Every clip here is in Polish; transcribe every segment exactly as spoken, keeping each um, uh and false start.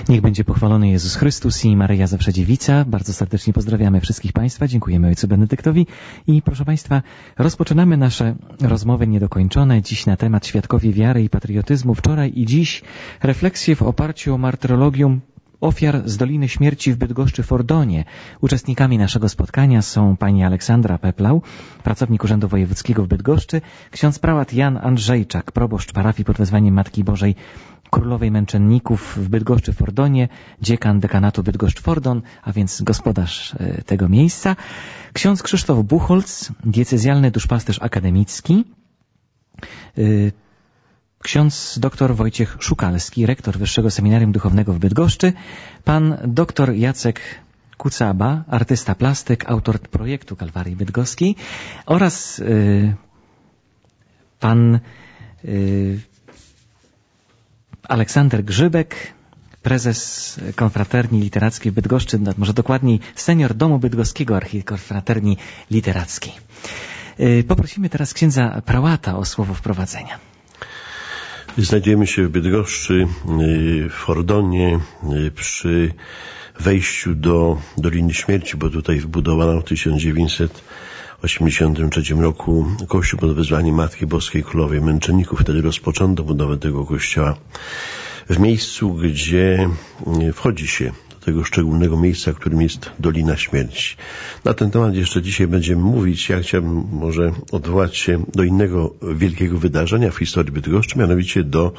Niech będzie pochwalony Jezus Chrystus i Maryja Zawsze Dziewica. Bardzo serdecznie pozdrawiamy wszystkich Państwa. Dziękujemy Ojcu Benedyktowi. I proszę Państwa, rozpoczynamy nasze rozmowy niedokończone. Dziś na temat świadkowie wiary i patriotyzmu. Wczoraj i dziś refleksje w oparciu o martyrologium ofiar z Doliny Śmierci w Bydgoszczy-Fordonie. Uczestnikami naszego spotkania są pani Aleksandra Peplau, pracownik Urzędu Wojewódzkiego w Bydgoszczy, ksiądz prałat Jan Andrzejczak, proboszcz parafii pod wezwaniem Matki Bożej Królowej Męczenników w Bydgoszczy-Fordonie, dziekan dekanatu Bydgoszcz-Fordon, a więc gospodarz tego miejsca, ksiądz Krzysztof Buchholz, diecezjalny duszpasterz akademicki, ksiądz dr Wojciech Szukalski, rektor Wyższego Seminarium Duchownego w Bydgoszczy, pan dr Jacek Kucaba, artysta plastyk, autor projektu Kalwarii Bydgoskiej oraz y, pan y, Aleksander Grzybek, prezes Konfraterni Literackiej w Bydgoszczy, może dokładniej senior Domu Bydgoskiego Archikonfraterni Literackiej. Y, poprosimy teraz księdza prałata o słowo wprowadzenia. Znajdujemy się w Bydgoszczy, w Fordonie, przy wejściu do Doliny Śmierci, bo tutaj wbudowano w tysiąc dziewięćset osiemdziesiątym trzecim roku kościół pod wezwaniem Matki Boskiej Królowej Męczenników. Wtedy rozpoczęto budowę tego kościoła w miejscu, gdzie wchodzi się do tego szczególnego miejsca, którym jest Dolina Śmierci. Na ten temat jeszcze dzisiaj będziemy mówić. Ja chciałbym może odwołać się do innego wielkiego wydarzenia w historii Bydgoszczy, mianowicie do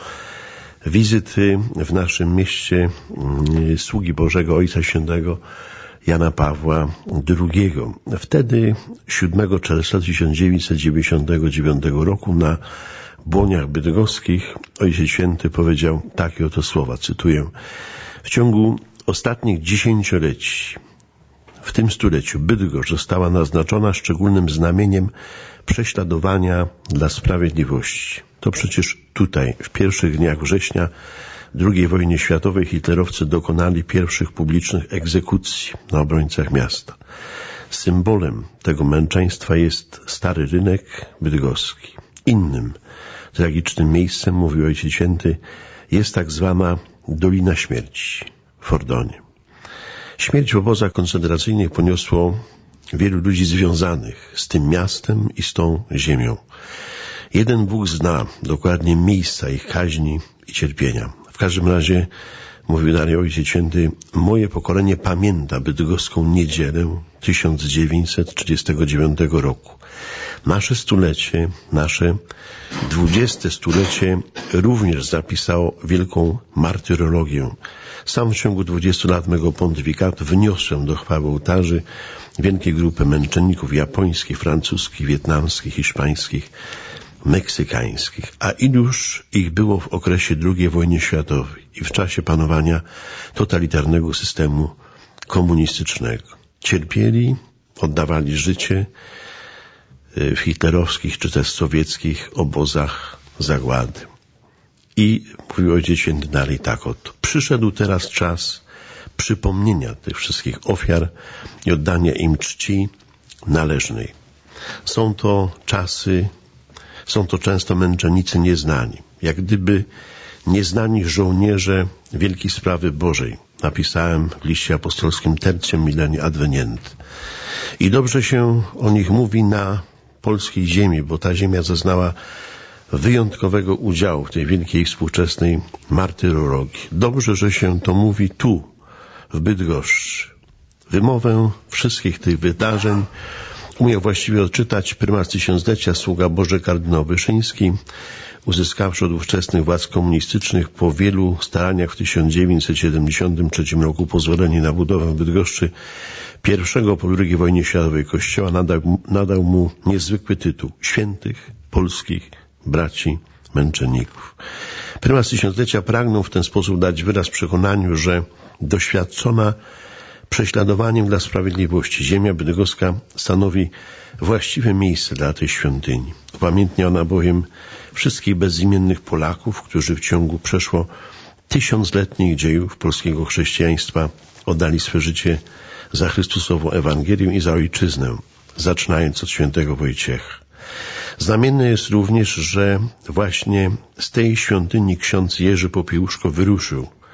wizyty w naszym mieście sługi Bożego Ojca Świętego Jana Pawła drugiego. Wtedy siódmego czerwca tysiąc dziewięćset dziewięćdziesiątego dziewiątego roku na Błoniach Bydgoskich Ojciec Święty powiedział takie oto słowa, cytuję: w ciągu ostatnich dziesięcioleci, w tym stuleciu, Bydgoszcz została naznaczona szczególnym znamieniem prześladowania dla sprawiedliwości. To przecież tutaj, w pierwszych dniach września drugiej wojny światowej, hitlerowcy dokonali pierwszych publicznych egzekucji na obrońcach miasta. Symbolem tego męczeństwa jest Stary Rynek Bydgoski. Innym tragicznym miejscem, mówił Ojciec Święty, jest tak zwana Dolina Śmierci w Fordonie. Śmierć w obozach koncentracyjnych poniosło wielu ludzi związanych z tym miastem i z tą ziemią. Jeden Bóg zna dokładnie miejsca ich kaźni i cierpienia. W każdym razie, mówił dalej Ojciec Święty, moje pokolenie pamięta bydgoską niedzielę tysiąc dziewięćset trzydziestego dziewiątego roku. Nasze stulecie, nasze dwudzieste stulecie również zapisało wielką martyrologię. Sam w ciągu dwudziestu lat mego pontyfikatu wniosłem do chwały ołtarzy wielkie grupy męczenników japońskich, francuskich, wietnamskich, hiszpańskich, meksykańskich. A iluż ich było w okresie drugiej wojny światowej i w czasie panowania totalitarnego systemu komunistycznego. Cierpieli, oddawali życie w hitlerowskich czy też sowieckich obozach zagłady. I mówił Ojciec Święty dalej tak oto: przyszedł teraz czas przypomnienia tych wszystkich ofiar i oddania im czci należnej. Są to czasy, są to często męczennicy nieznani, jak gdyby nieznani żołnierze wielkiej sprawy Bożej. Napisałem w liście apostolskim Tertium Milleni Advenient. I dobrze się o nich mówi na polskiej ziemi, bo ta ziemia zaznała wyjątkowego udziału w tej wielkiej współczesnej martyrologii. Dobrze, że się to mówi tu, w Bydgoszczy. Wymowę wszystkich tych wydarzeń umiał właściwie odczytać prymas tysiąclecia, sługa Boży kardynał Wyszyński, uzyskawszy od ówczesnych władz komunistycznych po wielu staraniach w tysiąc dziewięćset siedemdziesiątym trzecim roku pozwolenie na budowę w Bydgoszczy pierwszego po drugiej wojnie światowej kościoła, nadał, nadał mu niezwykły tytuł Świętych Polskich Braci Męczenników. Prymas tysiąclecia pragnął w ten sposób dać wyraz przekonaniu, że doświadczona prześladowaniem dla sprawiedliwości ziemia bydgoska stanowi właściwe miejsce dla tej świątyni. Upamiętnia ona bowiem wszystkich bezimiennych Polaków, którzy w ciągu przeszło tysiącletnich dziejów polskiego chrześcijaństwa oddali swe życie za Chrystusową Ewangelię i za ojczyznę, zaczynając od świętego Wojciecha. Znamienne jest również, że właśnie z tej świątyni ksiądz Jerzy Popiełuszko wyruszył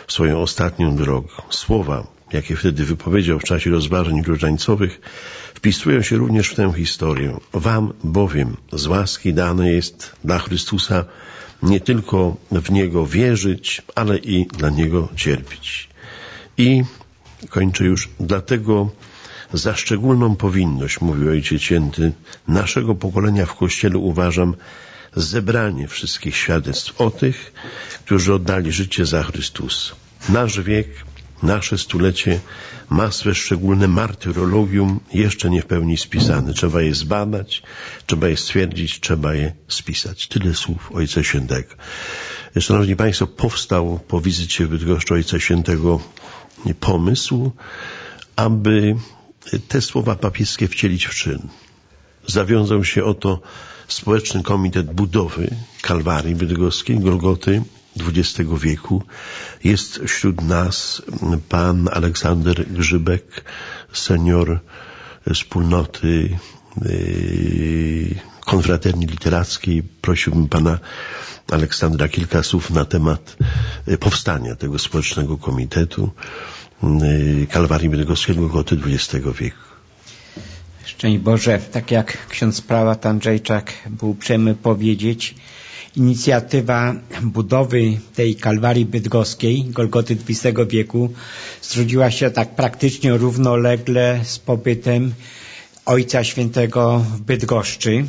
swoją ostatnią drogę. Słowa, jakie wtedy wypowiedział w czasie rozważań różańcowych, wpisują się również w tę historię. Wam bowiem z łaski dane jest dla Chrystusa nie tylko w Niego wierzyć, ale i dla Niego cierpieć. I kończę już, dlatego za szczególną powinność, mówił Ojciec Święty, naszego pokolenia w Kościele uważam zebranie wszystkich świadectw o tych, którzy oddali życie za Chrystusa. Nasz wiek, nasze stulecie ma swe szczególne martyrologium jeszcze nie w pełni spisane. Trzeba je zbadać, trzeba je stwierdzić, trzeba je spisać. Tyle słów Ojca Świętego. Szanowni Państwo, powstał po wizycie w Bydgoszczy Ojca Świętego pomysł, aby te słowa papieskie wcielić w czyn. Zawiązał się oto Społeczny Komitet Budowy Kalwarii Bydgoskiej, Golgoty dwudziestego wieku. Jest wśród nas pan Aleksander Grzybek, senior wspólnoty yy, konfraterni literackiej. Prosiłbym pana Aleksandra kilka słów na temat powstania tego Społecznego Komitetu yy, Kalwarii Bydgoskiej, Golgoty dwudziestego wieku. Szczęść Boże, tak jak ksiądz prałat Andrzejczak był uprzejmy powiedzieć, inicjatywa budowy tej Kalwarii Bydgoskiej, Golgoty dwudziestego wieku, zrodziła się tak praktycznie równolegle z pobytem Ojca Świętego w Bydgoszczy.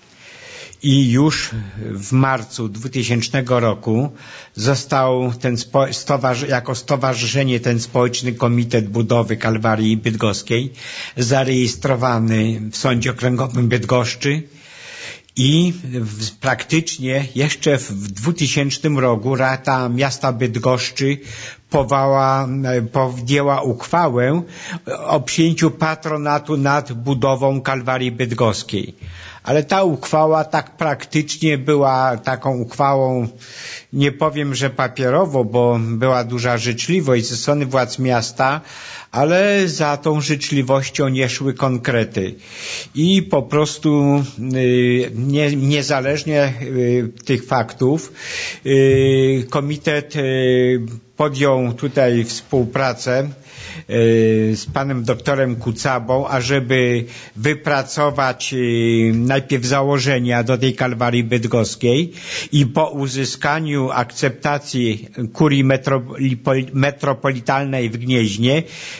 I już w marcu dwutysięcznego roku został ten spo, stowarzy, jako stowarzyszenie ten Społeczny Komitet Budowy Kalwarii Bydgoskiej zarejestrowany w Sądzie Okręgowym Bydgoszczy i w, praktycznie jeszcze w dwutysięcznym roku Rada Miasta Bydgoszczy powała, podjęła uchwałę o przyjęciu patronatu nad budową Kalwarii Bydgoskiej. Ale ta uchwała tak praktycznie była taką uchwałą, nie powiem, że papierowo, bo była duża życzliwość ze strony władz miasta, ale za tą życzliwością nie szły konkrety. I po prostu nie, niezależnie tych faktów komitet podjął tutaj współpracę z panem doktorem Kucabą, ażeby wypracować najpierw założenia do tej Kalwarii Bydgoskiej i po uzyskaniu akceptacji kurii metropolitalnej w Gnieźnie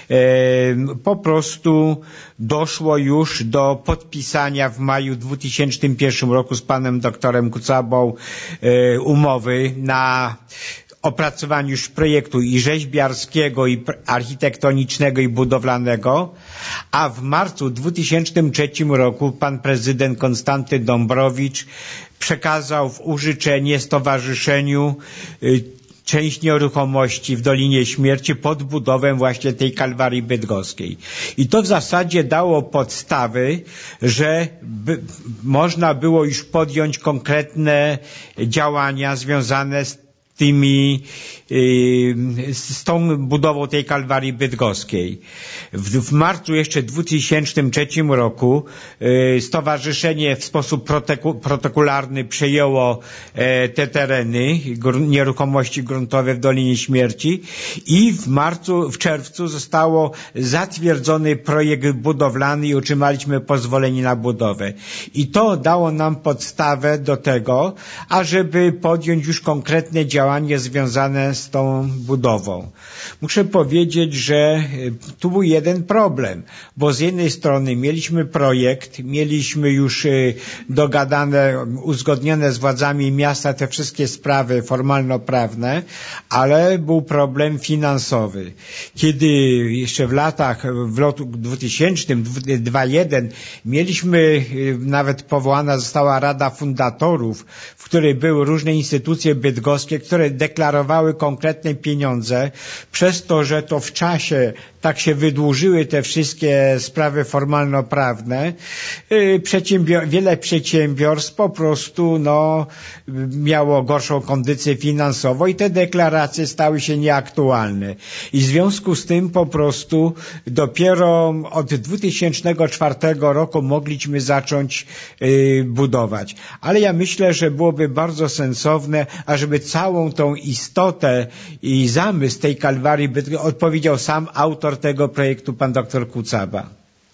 po prostu doszło już do podpisania w maju dwutysięcznym pierwszym roku z panem doktorem Kucabą umowy na opracowaniu już projektu i rzeźbiarskiego, i architektonicznego, i budowlanego, a w marcu dwutysięcznym trzecim roku pan prezydent Konstanty Dąbrowicz przekazał w użyczenie stowarzyszeniu część nieruchomości w Dolinie Śmierci pod budowę właśnie tej Kalwarii Bydgoskiej. I to w zasadzie dało podstawy, że by, można było już podjąć konkretne działania związane z tymi, z tą budową tej Kalwarii Bydgoskiej. W, w marcu jeszcze dwutysięcznym trzecim roku stowarzyszenie w sposób proteku, protokolarny przejęło te tereny, nieruchomości gruntowe w Dolinie Śmierci i w marcu, w czerwcu zostało zatwierdzony projekt budowlany i otrzymaliśmy pozwolenie na budowę. I to dało nam podstawę do tego, ażeby podjąć już konkretne działania związane z tą budową. Muszę powiedzieć, że tu był jeden problem, bo z jednej strony mieliśmy projekt, mieliśmy już dogadane, uzgodnione z władzami miasta te wszystkie sprawy formalno-prawne, ale był problem finansowy. Kiedy jeszcze w latach, w roku dwutysięcznym, dwa jeden mieliśmy, nawet powołana została Rada Fundatorów, w której były różne instytucje bydgoskie, które deklarowały konkretne pieniądze, przez to, że to w czasie tak się wydłużyły te wszystkie sprawy formalno-prawne, Przedsiębior- wiele przedsiębiorstw po prostu no, miało gorszą kondycję finansową i te deklaracje stały się nieaktualne. I w związku z tym po prostu dopiero od dwa tysiące czwartego roku mogliśmy zacząć y, budować. Ale ja myślę, że byłoby bardzo sensowne, ażeby całą tą istotę i zamysł tej Kalwarii by odpowiedział sam autor tego projektu, pan doktor Kucaba.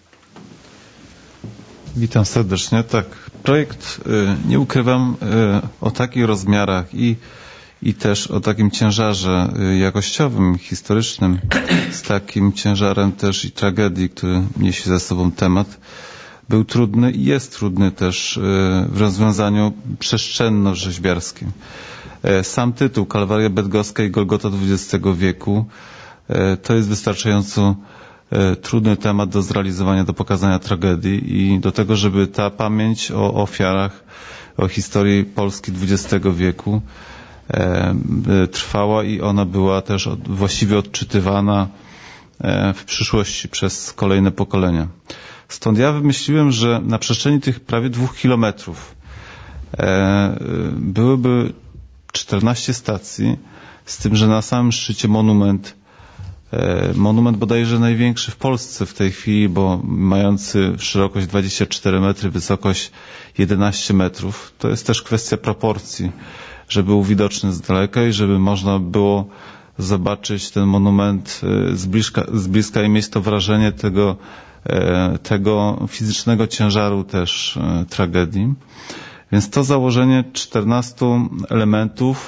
Witam serdecznie. Tak, projekt, y, nie ukrywam, y, o takich rozmiarach i, i też o takim ciężarze y, jakościowym, historycznym, z takim ciężarem też i tragedii, który niesie ze sobą temat, był trudny i jest trudny też y, w rozwiązaniu przestrzenno-rzeźbiarskim. Y, sam tytuł Kalwaria Bydgoska i Golgota dwudziestego wieku y, to jest wystarczająco trudny temat do zrealizowania, do pokazania tragedii i do tego, żeby ta pamięć o ofiarach, o historii Polski dwudziestego wieku e, trwała i ona była też od, właściwie odczytywana e, w przyszłości przez kolejne pokolenia. Stąd ja wymyśliłem, że na przestrzeni tych prawie dwóch kilometrów e, byłyby czternaście stacji, z tym, że na samym szczycie monument Monument bodajże największy w Polsce w tej chwili, bo mający szerokość dwadzieścia cztery metry, wysokość jedenaście metrów. To jest też kwestia proporcji, żeby był widoczny z daleka i żeby można było zobaczyć ten monument z bliska, z bliska i mieć to wrażenie tego, tego fizycznego ciężaru też tragedii. Więc to założenie czternastu elementów,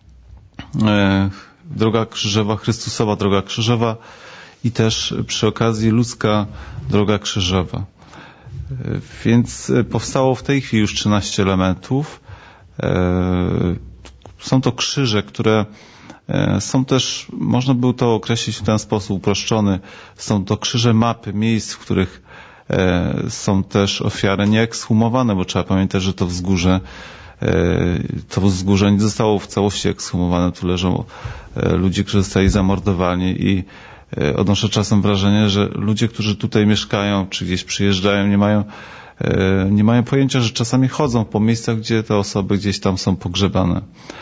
droga krzyżowa, Chrystusowa droga krzyżowa i też przy okazji ludzka droga krzyżowa. Więc powstało w tej chwili już trzynaście elementów. Są to krzyże, które są też, można by to określić w ten sposób uproszczony, są to krzyże mapy miejsc, w których są też ofiary nieekshumowane, bo trzeba pamiętać, że to wzgórze to wzgórze nie zostało w całości ekshumowane. Tu leżą ludzie, którzy zostali zamordowani i odnoszę czasem wrażenie, że ludzie, którzy tutaj mieszkają, czy gdzieś przyjeżdżają, nie mają, nie mają pojęcia, że czasami chodzą po miejscach, gdzie te osoby gdzieś tam są pogrzebane.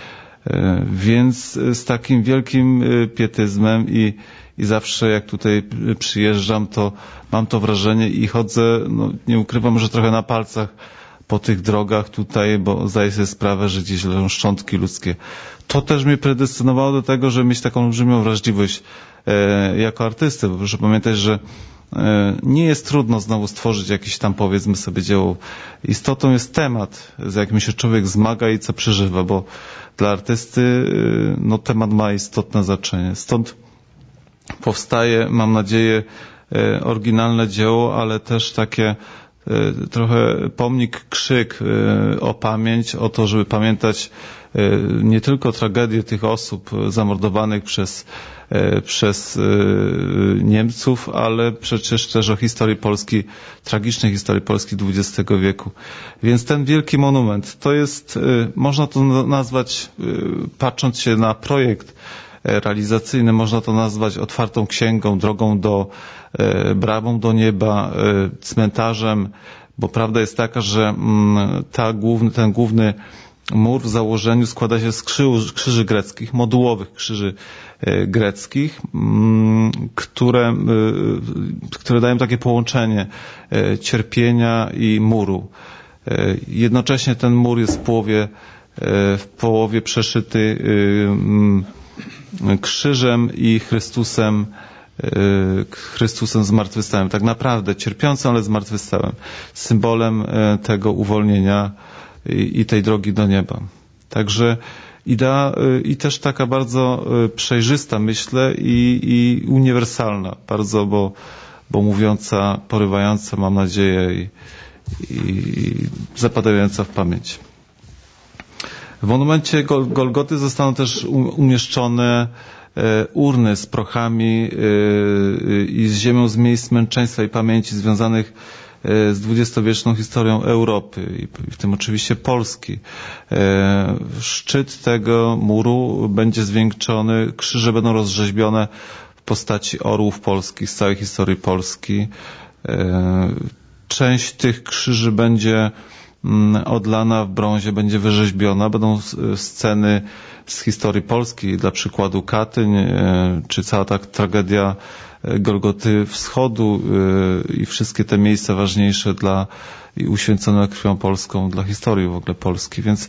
Więc z takim wielkim pietyzmem i, i zawsze jak tutaj przyjeżdżam, to mam to wrażenie i chodzę, no, nie ukrywam, że trochę na palcach po tych drogach tutaj, bo zdaję sobie sprawę, że gdzieś leżą szczątki ludzkie. To też mnie predestynowało do tego, żeby mieć taką olbrzymią wrażliwość e, jako artysty, bo proszę pamiętać, że e, nie jest trudno znowu stworzyć jakieś tam, powiedzmy sobie, dzieło. Istotą jest temat, z jakim się człowiek zmaga i co przeżywa, bo dla artysty e, no, temat ma istotne znaczenie. Stąd powstaje, mam nadzieję, e, oryginalne dzieło, ale też takie trochę pomnik, krzyk o pamięć, o to, żeby pamiętać nie tylko tragedię tych osób zamordowanych przez, przez Niemców, ale przecież też o historii Polski, tragicznej historii Polski dwudziestego wieku. Więc ten wielki monument, to jest, można to nazwać, patrząc się na projekt realizacyjny, można to nazwać otwartą księgą, drogą do, bramą do nieba, cmentarzem, bo prawda jest taka, że ta główny, ten główny mur w założeniu składa się z krzyży, krzyży greckich, modułowych krzyży greckich, które, które dają takie połączenie cierpienia i muru. Jednocześnie ten mur jest w połowie, w połowie przeszyty krzyżem i Chrystusem, Chrystusem zmartwychwstałym. Tak naprawdę cierpiącym, ale zmartwychwstałym. Symbolem tego uwolnienia i, i tej drogi do nieba. Także idea i też taka bardzo przejrzysta, myślę, i, i uniwersalna. Bardzo, bo, bo mówiąca, porywająca, mam nadzieję, i, i zapadająca w pamięć. W monumencie Golgoty zostaną też umieszczone urny z prochami i z ziemią z miejsc męczeństwa i pamięci związanych z dwudziestowieczną historią Europy i w tym oczywiście Polski. Szczyt tego muru będzie zwieńczony, krzyże będą rozrzeźbione w postaci orłów polskich z całej historii Polski. Część tych krzyży będzie odlana w brązie, będzie wyrzeźbiona. Będą sceny z historii Polski, dla przykładu Katyń, czy cała ta tragedia Golgoty Wschodu i wszystkie te miejsca ważniejsze dla i uświęcone krwią polską dla historii w ogóle Polski. Więc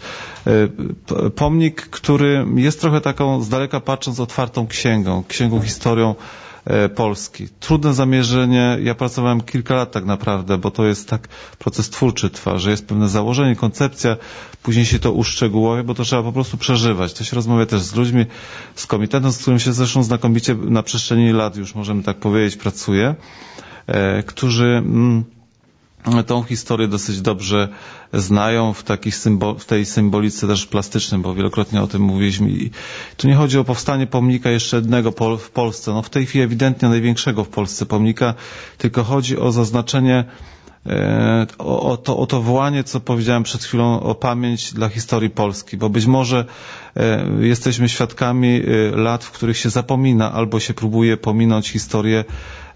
pomnik, który jest trochę taką z daleka patrząc otwartą księgą, księgą historią Polski. Trudne zamierzenie. Ja pracowałem kilka lat tak naprawdę, bo to jest tak, proces twórczy trwa, że jest pewne założenie, koncepcja, później się to uszczegółowia, bo to trzeba po prostu przeżywać. To się rozmawia też z ludźmi, z komitetem, z którym się zresztą znakomicie na przestrzeni lat już możemy tak powiedzieć pracuję, e, którzy mm, tą historię dosyć dobrze znają w, takich symbol, w tej symbolice też plastycznej, bo wielokrotnie o tym mówiliśmy. I tu nie chodzi o powstanie pomnika jeszcze jednego pol, w Polsce, no w tej chwili ewidentnie największego w Polsce pomnika, tylko chodzi o zaznaczenie, e, o, o, to, o to wołanie, co powiedziałem przed chwilą, o pamięć dla historii Polski, bo być może e, jesteśmy świadkami e, lat, w których się zapomina albo się próbuje pominąć historię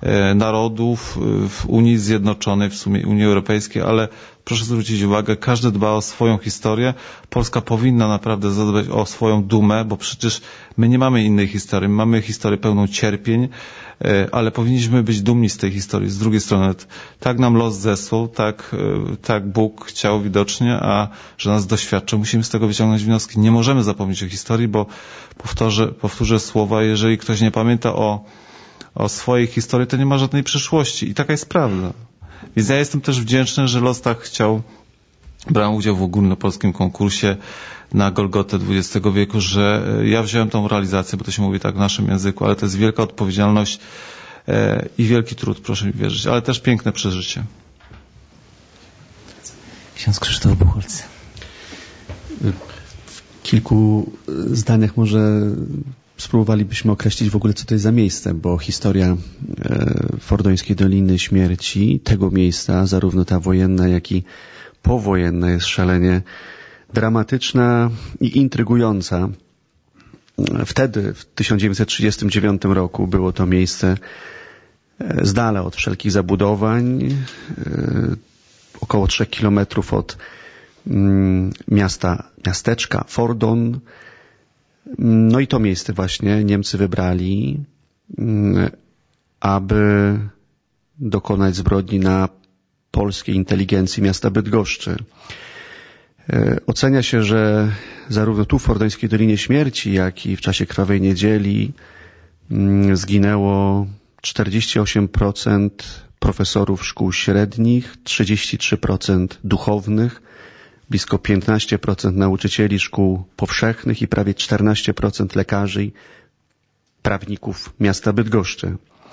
narodów w Unii Zjednoczonej, w sumie Unii Europejskiej, ale proszę zwrócić uwagę, każdy dba o swoją historię. Polska powinna naprawdę zadbać o swoją dumę, bo przecież my nie mamy innej historii. Mamy historię pełną cierpień, ale powinniśmy być dumni z tej historii. Z drugiej strony, tak nam los zesłał, tak, tak Bóg chciał widocznie, a że nas doświadczył, musimy z tego wyciągnąć wnioski. Nie możemy zapomnieć o historii, bo powtórzę, powtórzę słowa, jeżeli ktoś nie pamięta o o swojej historii, to nie ma żadnej przyszłości. I taka jest prawda. Więc ja jestem też wdzięczny, że los tak chciał, brałem udział w ogólnopolskim konkursie na Golgotę dwudziestego wieku, że ja wziąłem tą realizację, bo to się mówi tak w naszym języku, ale to jest wielka odpowiedzialność i wielki trud, proszę mi wierzyć, ale też piękne przeżycie. Ksiądz Krzysztof Buchholz. W kilku zdaniach może spróbowalibyśmy określić w ogóle, co to jest za miejsce, bo historia Fordońskiej Doliny Śmierci, tego miejsca, zarówno ta wojenna, jak i powojenna, jest szalenie dramatyczna i intrygująca. Wtedy, w tysiąc dziewięćset trzydziestym dziewiątym roku, było to miejsce z dala od wszelkich zabudowań, około trzech kilometrów od miasta, miasteczka Fordon. No i to miejsce właśnie Niemcy wybrali, aby dokonać zbrodni na polskiej inteligencji miasta Bydgoszczy. Ocenia się, że zarówno tu w Fordońskiej Dolinie Śmierci, jak i w czasie Krwawej Niedzieli zginęło czterdzieści osiem procent profesorów szkół średnich, trzydzieści trzy procent duchownych, blisko piętnaście procent nauczycieli szkół powszechnych i prawie czternaście procent lekarzy i prawników miasta Bydgoszczy.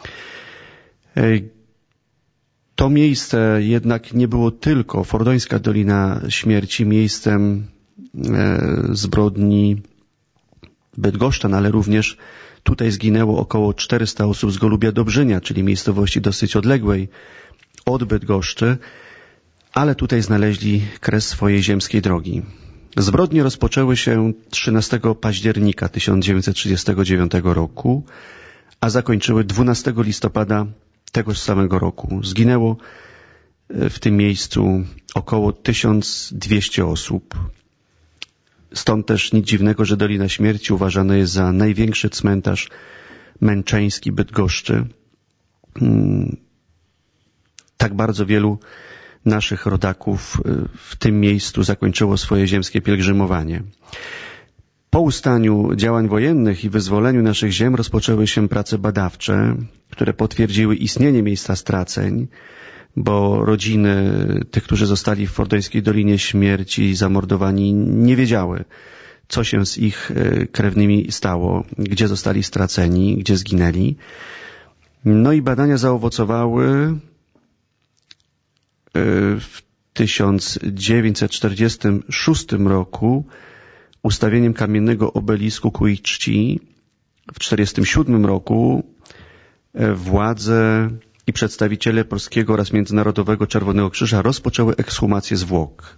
To miejsce jednak nie było tylko, Fordońska Dolina Śmierci, miejscem zbrodni Bydgoszczan, ale również tutaj zginęło około czterysta osób z Golubia Dobrzynia, czyli miejscowości dosyć odległej od Bydgoszczy, ale tutaj znaleźli kres swojej ziemskiej drogi. Zbrodnie rozpoczęły się trzynastego października tysiąc dziewięćset trzydziestego dziewiątego roku, a zakończyły dwunastego listopada tegoż samego roku. Zginęło w tym miejscu około tysiąc dwieście osób. Stąd też nic dziwnego, że Dolina Śmierci uważana jest za największy cmentarz męczeński Bydgoszczy. Tak bardzo wielu naszych rodaków w tym miejscu zakończyło swoje ziemskie pielgrzymowanie. Po ustaniu działań wojennych i wyzwoleniu naszych ziem rozpoczęły się prace badawcze, które potwierdziły istnienie miejsca straceń, bo rodziny tych, którzy zostali w Fordońskiej Dolinie Śmierci zamordowani, nie wiedziały, co się z ich krewnymi stało, gdzie zostali straceni, gdzie zginęli. No i badania zaowocowały w tysiąc dziewięćset czterdziestym szóstym roku ustawieniem kamiennego obelisku ku ich czci. W tysiąc dziewięćset czterdziestym siódmym roku władze i przedstawiciele Polskiego oraz Międzynarodowego Czerwonego Krzyża rozpoczęły ekshumację zwłok.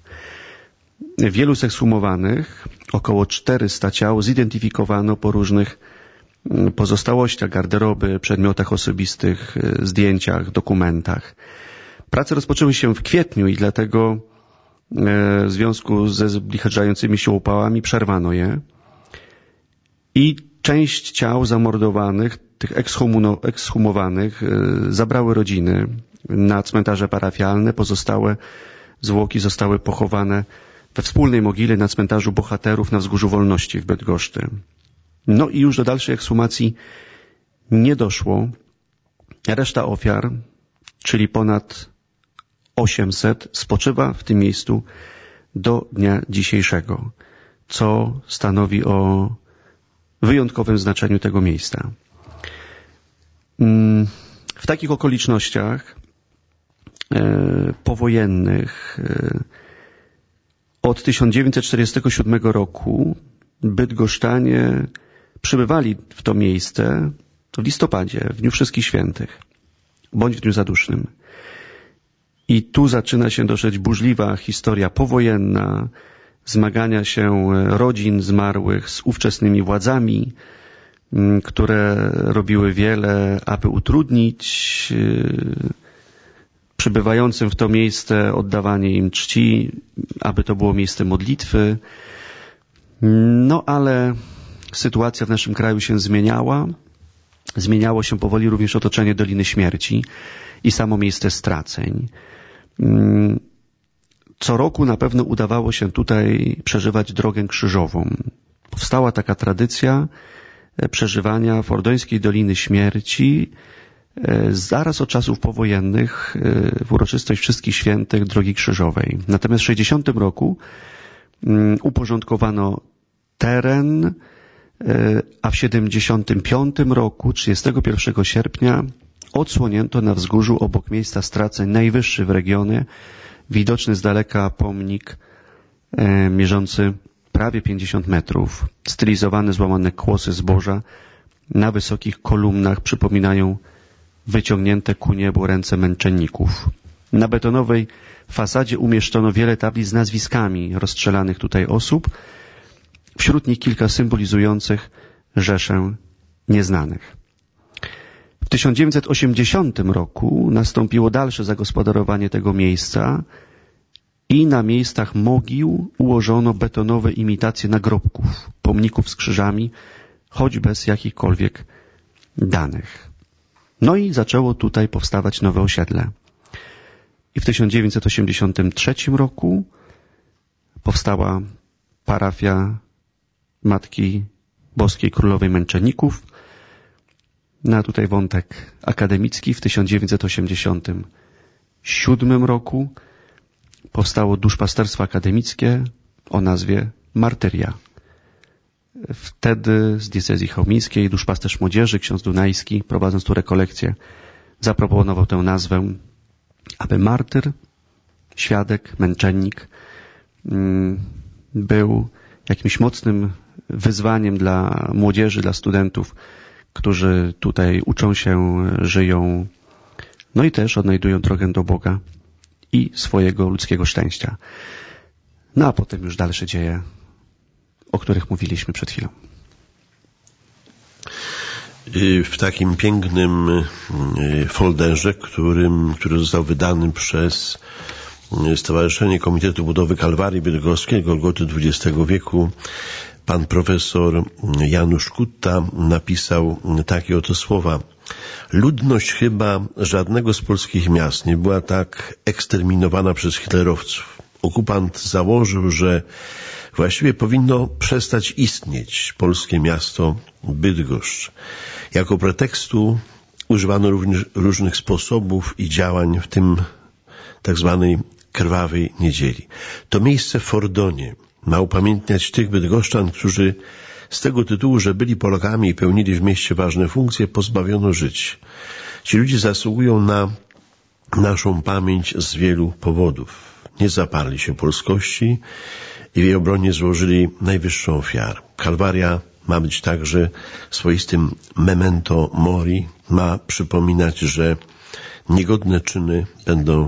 Wielu z ekshumowanych, około czterysta ciał, zidentyfikowano po różnych pozostałościach, garderoby, przedmiotach osobistych, zdjęciach, dokumentach. Prace rozpoczęły się w kwietniu i dlatego w związku ze zbliżającymi się upałami przerwano je i część ciał zamordowanych, tych ekshumowanych, zabrały rodziny na cmentarze parafialne. Pozostałe zwłoki zostały pochowane we wspólnej mogile na cmentarzu bohaterów na Wzgórzu Wolności w Bydgoszczy. No i już do dalszej ekshumacji nie doszło. Reszta ofiar, czyli ponad osiemset, spoczywa w tym miejscu do dnia dzisiejszego, co stanowi o wyjątkowym znaczeniu tego miejsca. W takich okolicznościach powojennych od tysiąc dziewięćset czterdziestego siódmego roku bydgoszczanie przybywali w to miejsce w listopadzie, w Dniu Wszystkich Świętych, bądź w Dniu Zadusznym. I tu zaczyna się dosyć burzliwa historia powojenna, zmagania się rodzin zmarłych z ówczesnymi władzami, które robiły wiele, aby utrudnić przybywającym w to miejsce oddawanie im czci, aby to było miejsce modlitwy. No ale sytuacja w naszym kraju się zmieniała. Zmieniało się powoli również otoczenie Doliny Śmierci i samo miejsce straceń. Co roku na pewno udawało się tutaj przeżywać drogę krzyżową. Powstała taka tradycja przeżywania Fordońskiej Doliny Śmierci zaraz od czasów powojennych w uroczystość Wszystkich Świętych Drogi Krzyżowej. Natomiast w sześćdziesiątym roku uporządkowano teren, a w siedemdziesiątym piątym roku, trzydziestego pierwszego sierpnia, odsłonięto na wzgórzu obok miejsca straceń najwyższy w regionie, widoczny z daleka pomnik e, mierzący prawie pięćdziesiąt metrów. Stylizowane złamane kłosy zboża na wysokich kolumnach przypominają wyciągnięte ku niebu ręce męczenników. Na betonowej fasadzie umieszczono wiele tablic z nazwiskami rozstrzelanych tutaj osób, wśród nich kilka symbolizujących rzeszę nieznanych. W tysiąc dziewięćset osiemdziesiątym roku nastąpiło dalsze zagospodarowanie tego miejsca i na miejscach mogił ułożono betonowe imitacje nagrobków, pomników z krzyżami, choć bez jakichkolwiek danych. No i zaczęło tutaj powstawać nowe osiedle. I w tysiąc dziewięćset osiemdziesiątym trzecim roku powstała parafia Matki Boskiej Królowej Męczenników. Na tutaj wątek akademicki. W tysiąc dziewięćset osiemdziesiątym siódmym roku powstało duszpasterstwo akademickie o nazwie Martyria. Wtedy z diecezji chełmińskiej duszpasterz młodzieży, ksiądz Dunajski, prowadząc tu rekolekcję, zaproponował tę nazwę, aby martyr, świadek, męczennik był jakimś mocnym wyzwaniem dla młodzieży, dla studentów, którzy tutaj uczą się, żyją, no i też odnajdują drogę do Boga i swojego ludzkiego szczęścia. No a potem już dalsze dzieje, o których mówiliśmy przed chwilą. W takim pięknym folderze, którym, który został wydany przez Stowarzyszenie Komitetu Budowy Kalwarii Bydgoskiej Golgoty dwudziestego wieku, pan profesor Janusz Kutta napisał takie oto słowa. Ludność chyba żadnego z polskich miast nie była tak eksterminowana przez hitlerowców. Okupant założył, że właściwie powinno przestać istnieć polskie miasto Bydgoszcz. Jako pretekstu używano również różnych sposobów i działań, w tym tak zwanej krwawej niedzieli. To miejsce w Fordonie ma upamiętniać tych bydgoszczan, którzy z tego tytułu, że byli Polakami i pełnili w mieście ważne funkcje, pozbawiono żyć. Ci ludzie zasługują na naszą pamięć z wielu powodów. Nie zaparli się polskości i w jej obronie złożyli najwyższą ofiarę. Kalwaria ma być także swoistym memento mori, ma przypominać, że niegodne czyny będą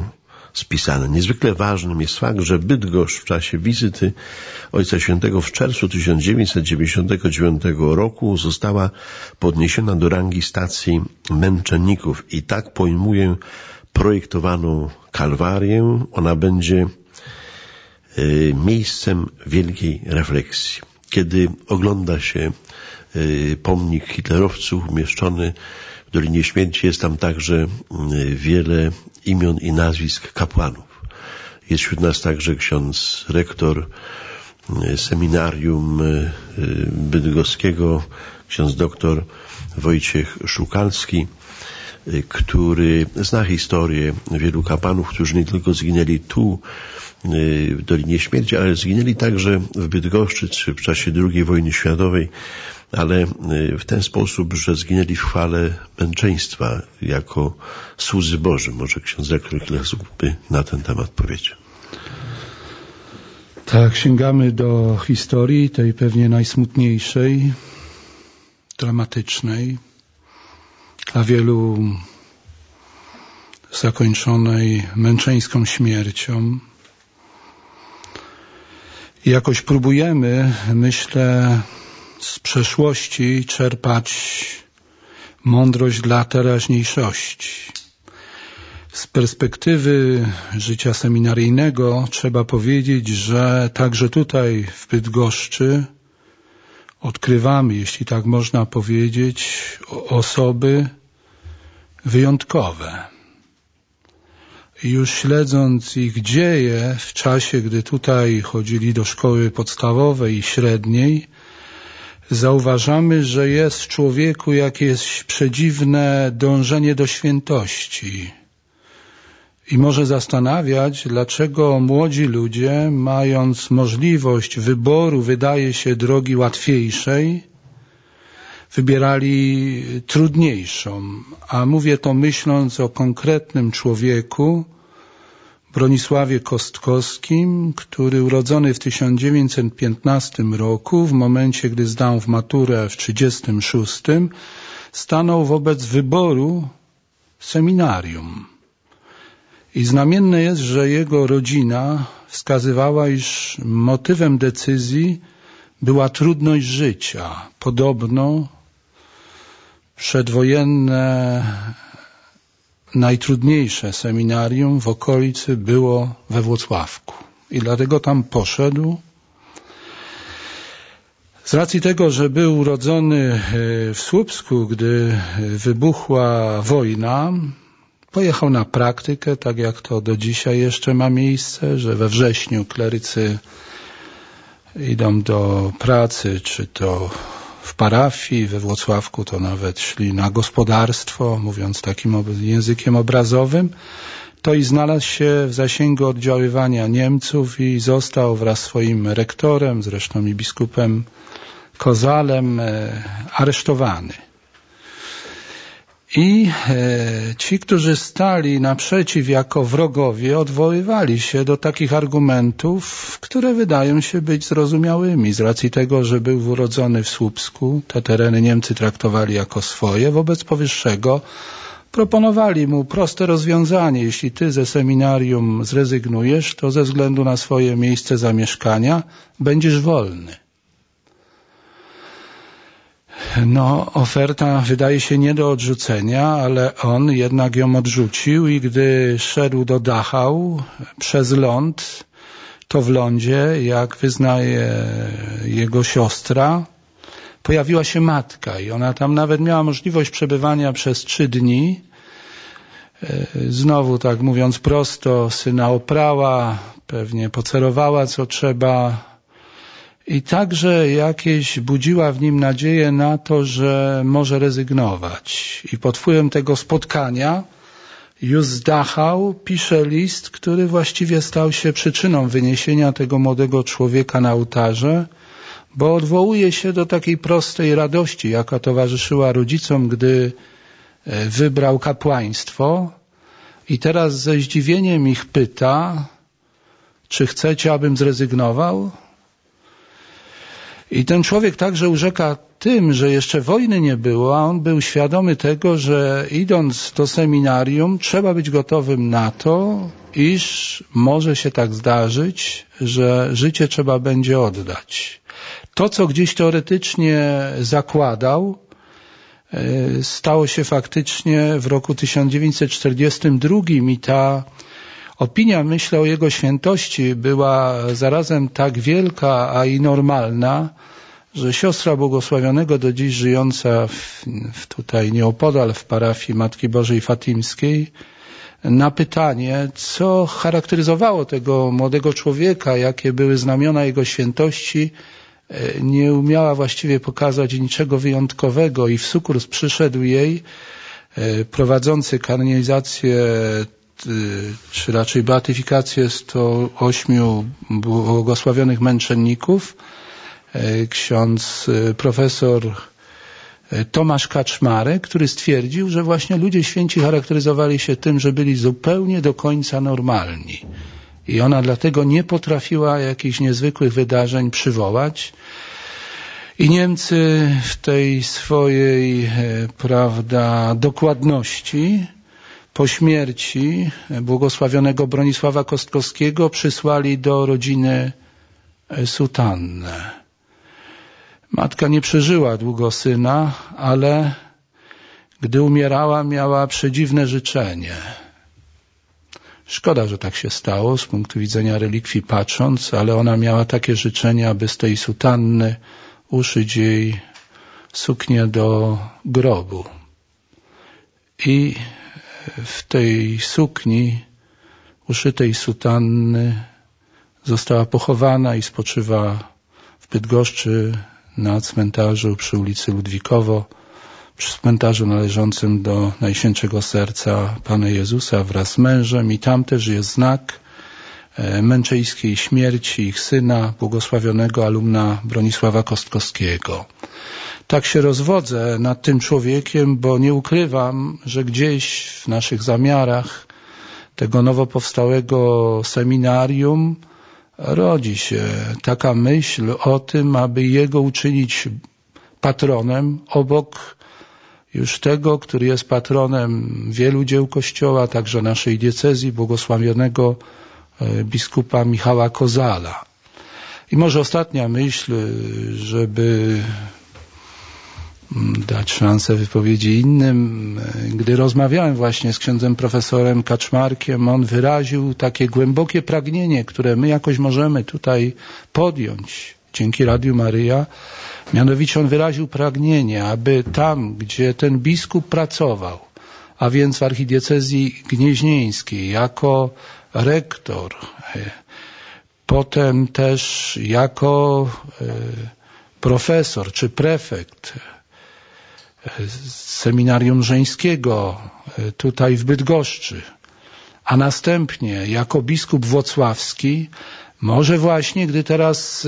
spisane. Niezwykle ważnym jest fakt, że Bydgoszcz w czasie wizyty Ojca Świętego w czerwcu tysiąc dziewięćset dziewięćdziesiątego dziewiątego roku została podniesiona do rangi stacji męczenników i tak pojmuję projektowaną Kalwarię. Ona będzie y, miejscem wielkiej refleksji. Kiedy ogląda się y, pomnik hitlerowców umieszczony w Dolinie Śmierci, jest tam także y, wiele imion i nazwisk kapłanów. Jest wśród nas także ksiądz rektor y, seminarium y, bydgoskiego, ksiądz doktor Wojciech Szukalski, który zna historię wielu kapłanów, którzy nie tylko zginęli tu w Dolinie Śmierci, ale zginęli także w Bydgoszczy czy w czasie drugiej wojny światowej, ale w ten sposób, że zginęli w chwale męczeństwa jako słudzy Boży. Może ksiądz rektor chwilę słów by na ten temat powiedział. Tak, sięgamy do historii, tej pewnie najsmutniejszej, dramatycznej, dla wielu zakończonej męczeńską śmiercią. I jakoś próbujemy, myślę, z przeszłości czerpać mądrość dla teraźniejszości. Z perspektywy życia seminaryjnego trzeba powiedzieć, że także tutaj w Bydgoszczy odkrywamy, jeśli tak można powiedzieć, osoby wyjątkowe. I już śledząc ich dzieje w czasie, gdy tutaj chodzili do szkoły podstawowej i średniej, zauważamy, że jest w człowieku jakieś przedziwne dążenie do świętości. I może zastanawiać, dlaczego młodzi ludzie, mając możliwość wyboru, wydaje się, drogi łatwiejszej, wybierali trudniejszą. A mówię to myśląc o konkretnym człowieku, Bronisławie Kostkowskim, który urodzony w tysiąc dziewięćset piętnastym roku, w momencie, gdy zdał w maturę w trzydziestym szóstym, stanął wobec wyboru seminarium. I znamienne jest, że jego rodzina wskazywała, iż motywem decyzji była trudność życia. Podobno przedwojenne najtrudniejsze seminarium w okolicy było we Włocławku. I dlatego tam poszedł. Z racji tego, że był urodzony w Słupsku, gdy wybuchła wojna, pojechał na praktykę, tak jak to do dzisiaj jeszcze ma miejsce, że we wrześniu klerycy idą do pracy, czy to w parafii, we Włocławku to nawet szli na gospodarstwo, mówiąc takim językiem obrazowym, to i znalazł się w zasięgu oddziaływania Niemców i został wraz z swoim rektorem, zresztą i biskupem Kozalem, aresztowany. I e, ci, którzy stali naprzeciw jako wrogowie, odwoływali się do takich argumentów, które wydają się być zrozumiałymi. Z racji tego, że był urodzony w Słupsku, te tereny Niemcy traktowali jako swoje. Wobec powyższego proponowali mu proste rozwiązanie. Jeśli ty ze seminarium zrezygnujesz, to ze względu na swoje miejsce zamieszkania będziesz wolny. No, oferta wydaje się nie do odrzucenia, ale on jednak ją odrzucił i gdy szedł do Dachau przez ląd, to w lądzie, jak wyznaje jego siostra, pojawiła się matka i ona tam nawet miała możliwość przebywania przez trzy dni. Znowu, tak mówiąc prosto, syna oprała, pewnie pocerowała co trzeba, i także jakieś budziła w nim nadzieję na to, że może rezygnować. I pod wpływem tego spotkania już z Dachau pisze list, który właściwie stał się przyczyną wyniesienia tego młodego człowieka na ołtarze, bo odwołuje się do takiej prostej radości, jaka towarzyszyła rodzicom, gdy wybrał kapłaństwo. I teraz ze zdziwieniem ich pyta, czy chcecie, abym zrezygnował? I ten człowiek także urzeka tym, że jeszcze wojny nie było, a on był świadomy tego, że idąc do seminarium trzeba być gotowym na to, iż może się tak zdarzyć, że życie trzeba będzie oddać. To, co gdzieś teoretycznie zakładał, stało się faktycznie w roku tysiąc dziewięćset czterdziestym drugim i ta opinia, myślę, o jego świętości była zarazem tak wielka, a i normalna, że siostra błogosławionego do dziś żyjąca w, w tutaj nieopodal w parafii Matki Bożej Fatimskiej na pytanie, co charakteryzowało tego młodego człowieka, jakie były znamiona jego świętości, nie umiała właściwie pokazać niczego wyjątkowego i w sukurs przyszedł jej prowadzący kanonizację, czy raczej beatyfikację sto ośmiu błogosławionych męczenników, ksiądz profesor Tomasz Kaczmarek, który stwierdził, że właśnie ludzie święci charakteryzowali się tym, że byli zupełnie do końca normalni. I ona dlatego nie potrafiła jakichś niezwykłych wydarzeń przywołać. I Niemcy w tej swojej, prawda, dokładności po śmierci błogosławionego Bronisława Kostkowskiego przysłali do rodziny sutannę. Matka nie przeżyła długo syna, ale gdy umierała, miała przedziwne życzenie. Szkoda, że tak się stało z punktu widzenia relikwii patrząc, ale ona miała takie życzenie, aby z tej sutanny uszyć jej suknię do grobu. I w tej sukni uszytej sutanny została pochowana i spoczywa w Bydgoszczy na cmentarzu przy ulicy Ludwikowo, przy cmentarzu należącym do Najświętszego Serca Pana Jezusa wraz z mężem i tam też jest znak męczeńskiej śmierci ich syna, błogosławionego alumna Bronisława Kostkowskiego. Tak się rozwodzę nad tym człowiekiem, bo nie ukrywam, że gdzieś w naszych zamiarach tego nowo powstałego seminarium rodzi się taka myśl o tym, aby jego uczynić patronem obok już tego, który jest patronem wielu dzieł Kościoła, także naszej diecezji, błogosławionego biskupa Michała Kozala. I może ostatnia myśl, żeby dać szansę wypowiedzi innym. Gdy rozmawiałem właśnie z księdzem profesorem Kaczmarkiem, on wyraził takie głębokie pragnienie, które my jakoś możemy tutaj podjąć dzięki Radiu Maryja. Mianowicie on wyraził pragnienie, aby tam, gdzie ten biskup pracował, a więc w archidiecezji gnieźnieńskiej, jako rektor, potem też jako profesor czy prefekt seminarium żeńskiego tutaj w Bydgoszczy, a następnie jako biskup włocławski, może właśnie gdy teraz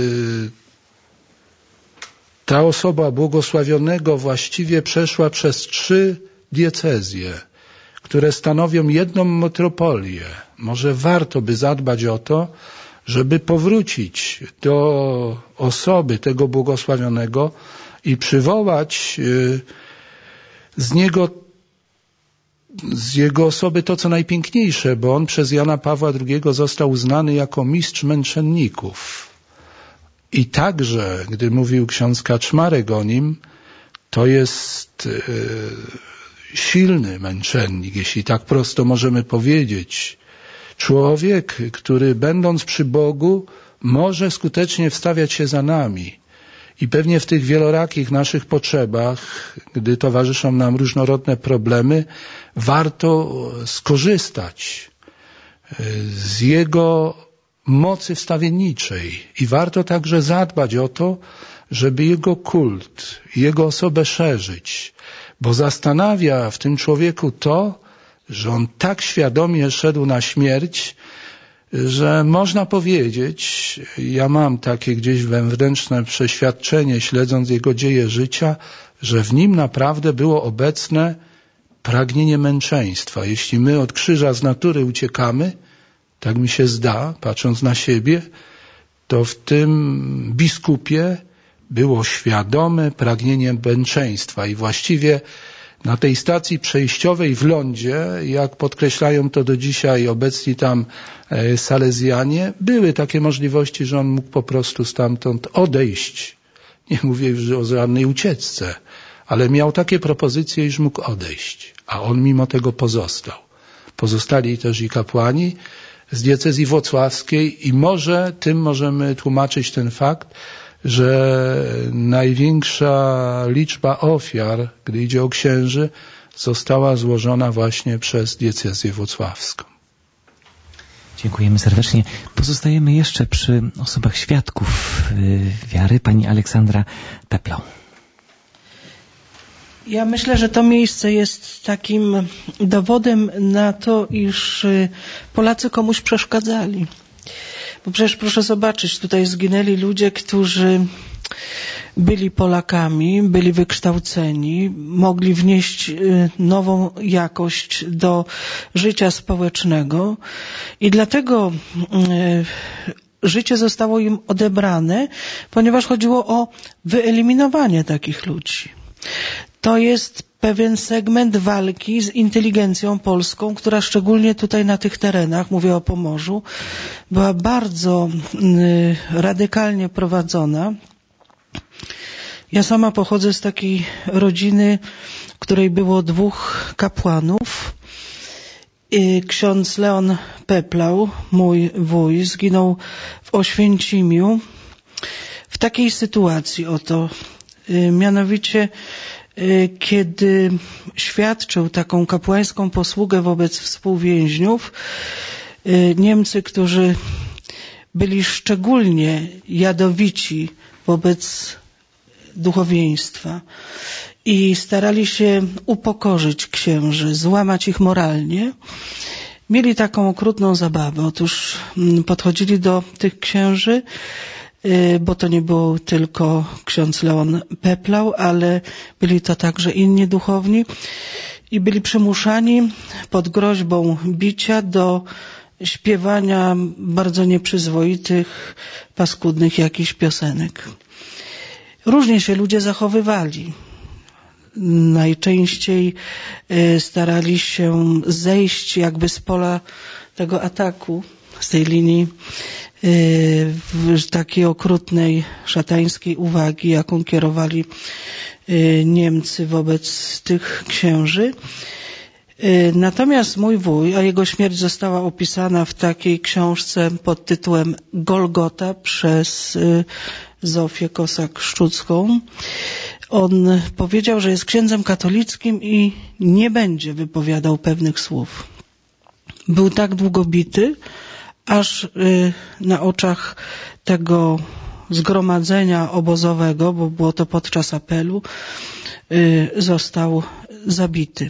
ta osoba błogosławionego właściwie przeszła przez trzy diecezje, które stanowią jedną metropolię, może warto by zadbać o to, żeby powrócić do osoby tego błogosławionego i przywołać z niego, z jego osoby to, co najpiękniejsze, bo on przez Jana Pawła drugiego został uznany jako mistrz męczenników. I także, gdy mówił ksiądz Kaczmarek o nim, to jest e, silny męczennik, jeśli tak prosto możemy powiedzieć. Człowiek, który będąc przy Bogu może skutecznie wstawiać się za nami. I pewnie w tych wielorakich naszych potrzebach, gdy towarzyszą nam różnorodne problemy, warto skorzystać z jego mocy wstawienniczej i warto także zadbać o to, żeby jego kult, jego osobę szerzyć, bo zastanawia w tym człowieku to, że on tak świadomie szedł na śmierć, że można powiedzieć, ja mam takie gdzieś wewnętrzne przeświadczenie, śledząc jego dzieje życia, że w nim naprawdę było obecne pragnienie męczeństwa. Jeśli my od krzyża z natury uciekamy, tak mi się zda, patrząc na siebie, to w tym biskupie było świadome pragnieniem męczeństwa i właściwie na tej stacji przejściowej w Lądzie, jak podkreślają to do dzisiaj obecni tam e, Salezjanie, były takie możliwości, że on mógł po prostu stamtąd odejść. Nie mówię już o żadnej ucieczce, ale miał takie propozycje, iż mógł odejść, a on mimo tego pozostał. Pozostali też i kapłani z diecezji włocławskiej i może tym możemy tłumaczyć ten fakt, że największa liczba ofiar, gdy idzie o księży, została złożona właśnie przez diecezję włocławską. Dziękujemy serdecznie. Pozostajemy jeszcze przy osobach świadków wiary. Pani Aleksandra Peplau. Ja myślę, że to miejsce jest takim dowodem na to, iż Polacy komuś przeszkadzali. Bo przecież proszę zobaczyć, tutaj zginęli ludzie, którzy byli Polakami, byli wykształceni, mogli wnieść nową jakość do życia społecznego i dlatego życie zostało im odebrane, ponieważ chodziło o wyeliminowanie takich ludzi. To jest pewien segment walki z inteligencją polską, która szczególnie tutaj na tych terenach, mówię o Pomorzu, była bardzo y, radykalnie prowadzona. Ja sama pochodzę z takiej rodziny, w której było dwóch kapłanów. I ksiądz Leon Peplau, mój wuj, zginął w Oświęcimiu w takiej sytuacji oto, y, mianowicie kiedy świadczył taką kapłańską posługę wobec współwięźniów, Niemcy, którzy byli szczególnie jadowici wobec duchowieństwa i starali się upokorzyć księży, złamać ich moralnie, mieli taką okrutną zabawę. Otóż podchodzili do tych księży, bo to nie był tylko ksiądz Leon Peplau, ale byli to także inni duchowni i byli przymuszani pod groźbą bicia do śpiewania bardzo nieprzyzwoitych, paskudnych jakichś piosenek. Różnie się ludzie zachowywali. Najczęściej starali się zejść jakby z pola tego ataku, z tej linii w takiej okrutnej, szatańskiej uwagi, jaką kierowali Niemcy wobec tych księży. Natomiast mój wuj, a jego śmierć została opisana w takiej książce pod tytułem Golgota przez Zofię Kosak-Szczucką. On powiedział, że jest księdzem katolickim i nie będzie wypowiadał pewnych słów. Był tak długo bity, aż na oczach tego zgromadzenia obozowego, bo było to podczas apelu, został zabity.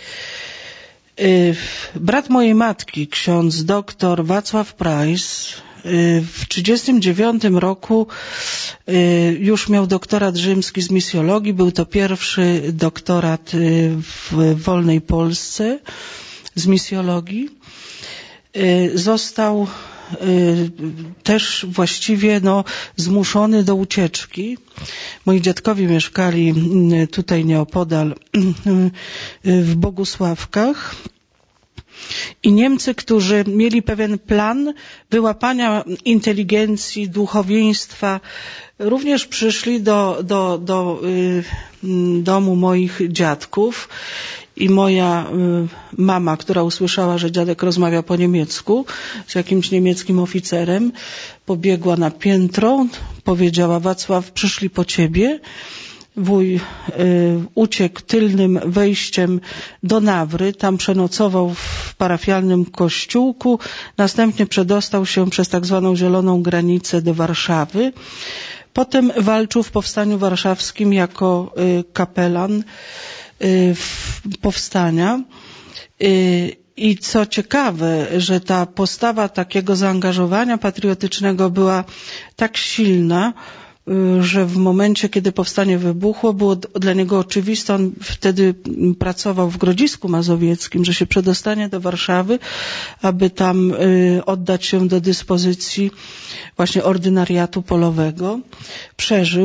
Brat mojej matki, ksiądz doktor Wacław Prajs, w trzydziestym dziewiątym roku już miał doktorat rzymski z misjologii. Był to pierwszy doktorat w wolnej Polsce z misjologii. Został też właściwie no, zmuszony do ucieczki. Moi dziadkowie mieszkali tutaj nieopodal w Bogusławkach. I Niemcy, którzy mieli pewien plan wyłapania inteligencji, duchowieństwa, również przyszli do, do, do y, domu moich dziadków i moja y, mama, która usłyszała, że dziadek rozmawia po niemiecku z jakimś niemieckim oficerem, pobiegła na piętro, powiedziała: Wacław, przyszli po ciebie. Wuj y, uciekł tylnym wejściem do Nawry, tam przenocował w parafialnym kościółku, następnie przedostał się przez tak zwaną zieloną granicę do Warszawy. Potem walczył w powstaniu warszawskim jako y, kapelan y, powstania. Y, I co ciekawe, że ta postawa takiego zaangażowania patriotycznego była tak silna, że w momencie, kiedy powstanie wybuchło, było dla niego oczywiste, on wtedy pracował w Grodzisku Mazowieckim, że się przedostanie do Warszawy, aby tam oddać się do dyspozycji właśnie ordynariatu polowego. Przeżył,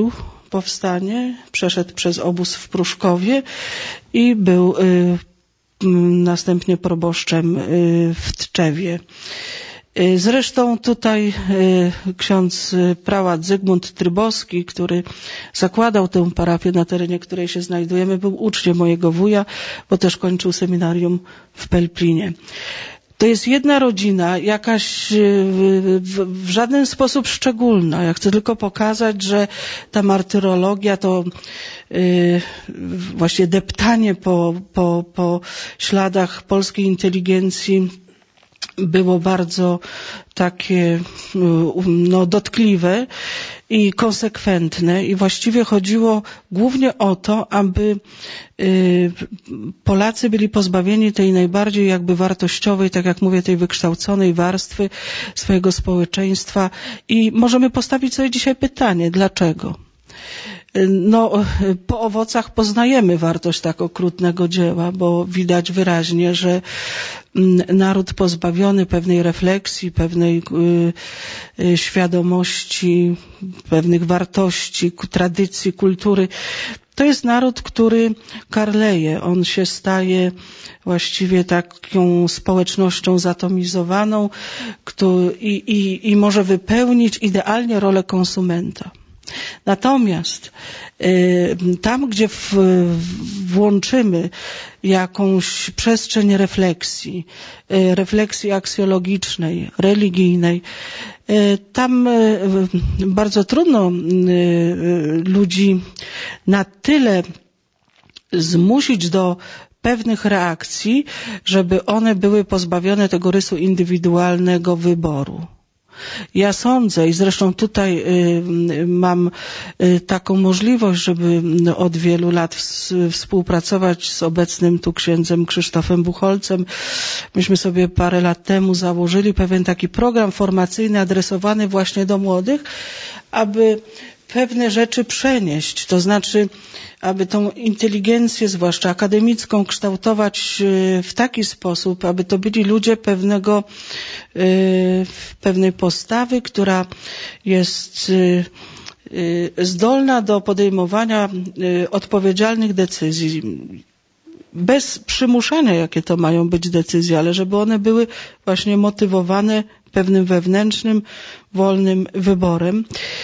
powstanie, przeszedł przez obóz w Pruszkowie i był y, następnie proboszczem y, w Tczewie. Y, zresztą tutaj y, ksiądz prałat Zygmunt Trybowski, który zakładał tę parafię, na terenie której się znajdujemy, był uczniem mojego wuja, bo też kończył seminarium w Pelplinie. To jest jedna rodzina, jakaś w, w żaden sposób szczególna. Ja chcę tylko pokazać, że ta martyrologia to yy, właśnie deptanie po, po, po śladach polskiej inteligencji było bardzo takie no, dotkliwe i konsekwentne i właściwie chodziło głównie o to, aby y, Polacy byli pozbawieni tej najbardziej jakby wartościowej, tak jak mówię, tej wykształconej warstwy swojego społeczeństwa i możemy postawić sobie dzisiaj pytanie, dlaczego? No, po owocach poznajemy wartość tak okrutnego dzieła, bo widać wyraźnie, że naród pozbawiony pewnej refleksji, pewnej y, świadomości, pewnych wartości, tradycji, kultury, to jest naród, który karleje. On się staje właściwie taką społecznością zatomizowaną który, i, i, i może wypełnić idealnie rolę konsumenta. Natomiast y, tam, gdzie w, włączymy jakąś przestrzeń refleksji, y, refleksji aksjologicznej, religijnej, y, tam y, bardzo trudno y, ludzi na tyle zmusić do pewnych reakcji, żeby one były pozbawione tego rysu indywidualnego wyboru. Ja sądzę i zresztą tutaj y, mam y, taką możliwość, żeby od wielu lat w, współpracować z obecnym tu księdzem Krzysztofem Buchholcem. Myśmy sobie parę lat temu założyli pewien taki program formacyjny adresowany właśnie do młodych, aby pewne rzeczy przenieść, to znaczy aby tą inteligencję, zwłaszcza akademicką, kształtować w taki sposób, aby to byli ludzie pewnego, pewnej postawy, która jest zdolna do podejmowania odpowiedzialnych decyzji. Bez przymuszania, jakie to mają być decyzje, ale żeby one były właśnie motywowane pewnym wewnętrznym, wolnym wyborem.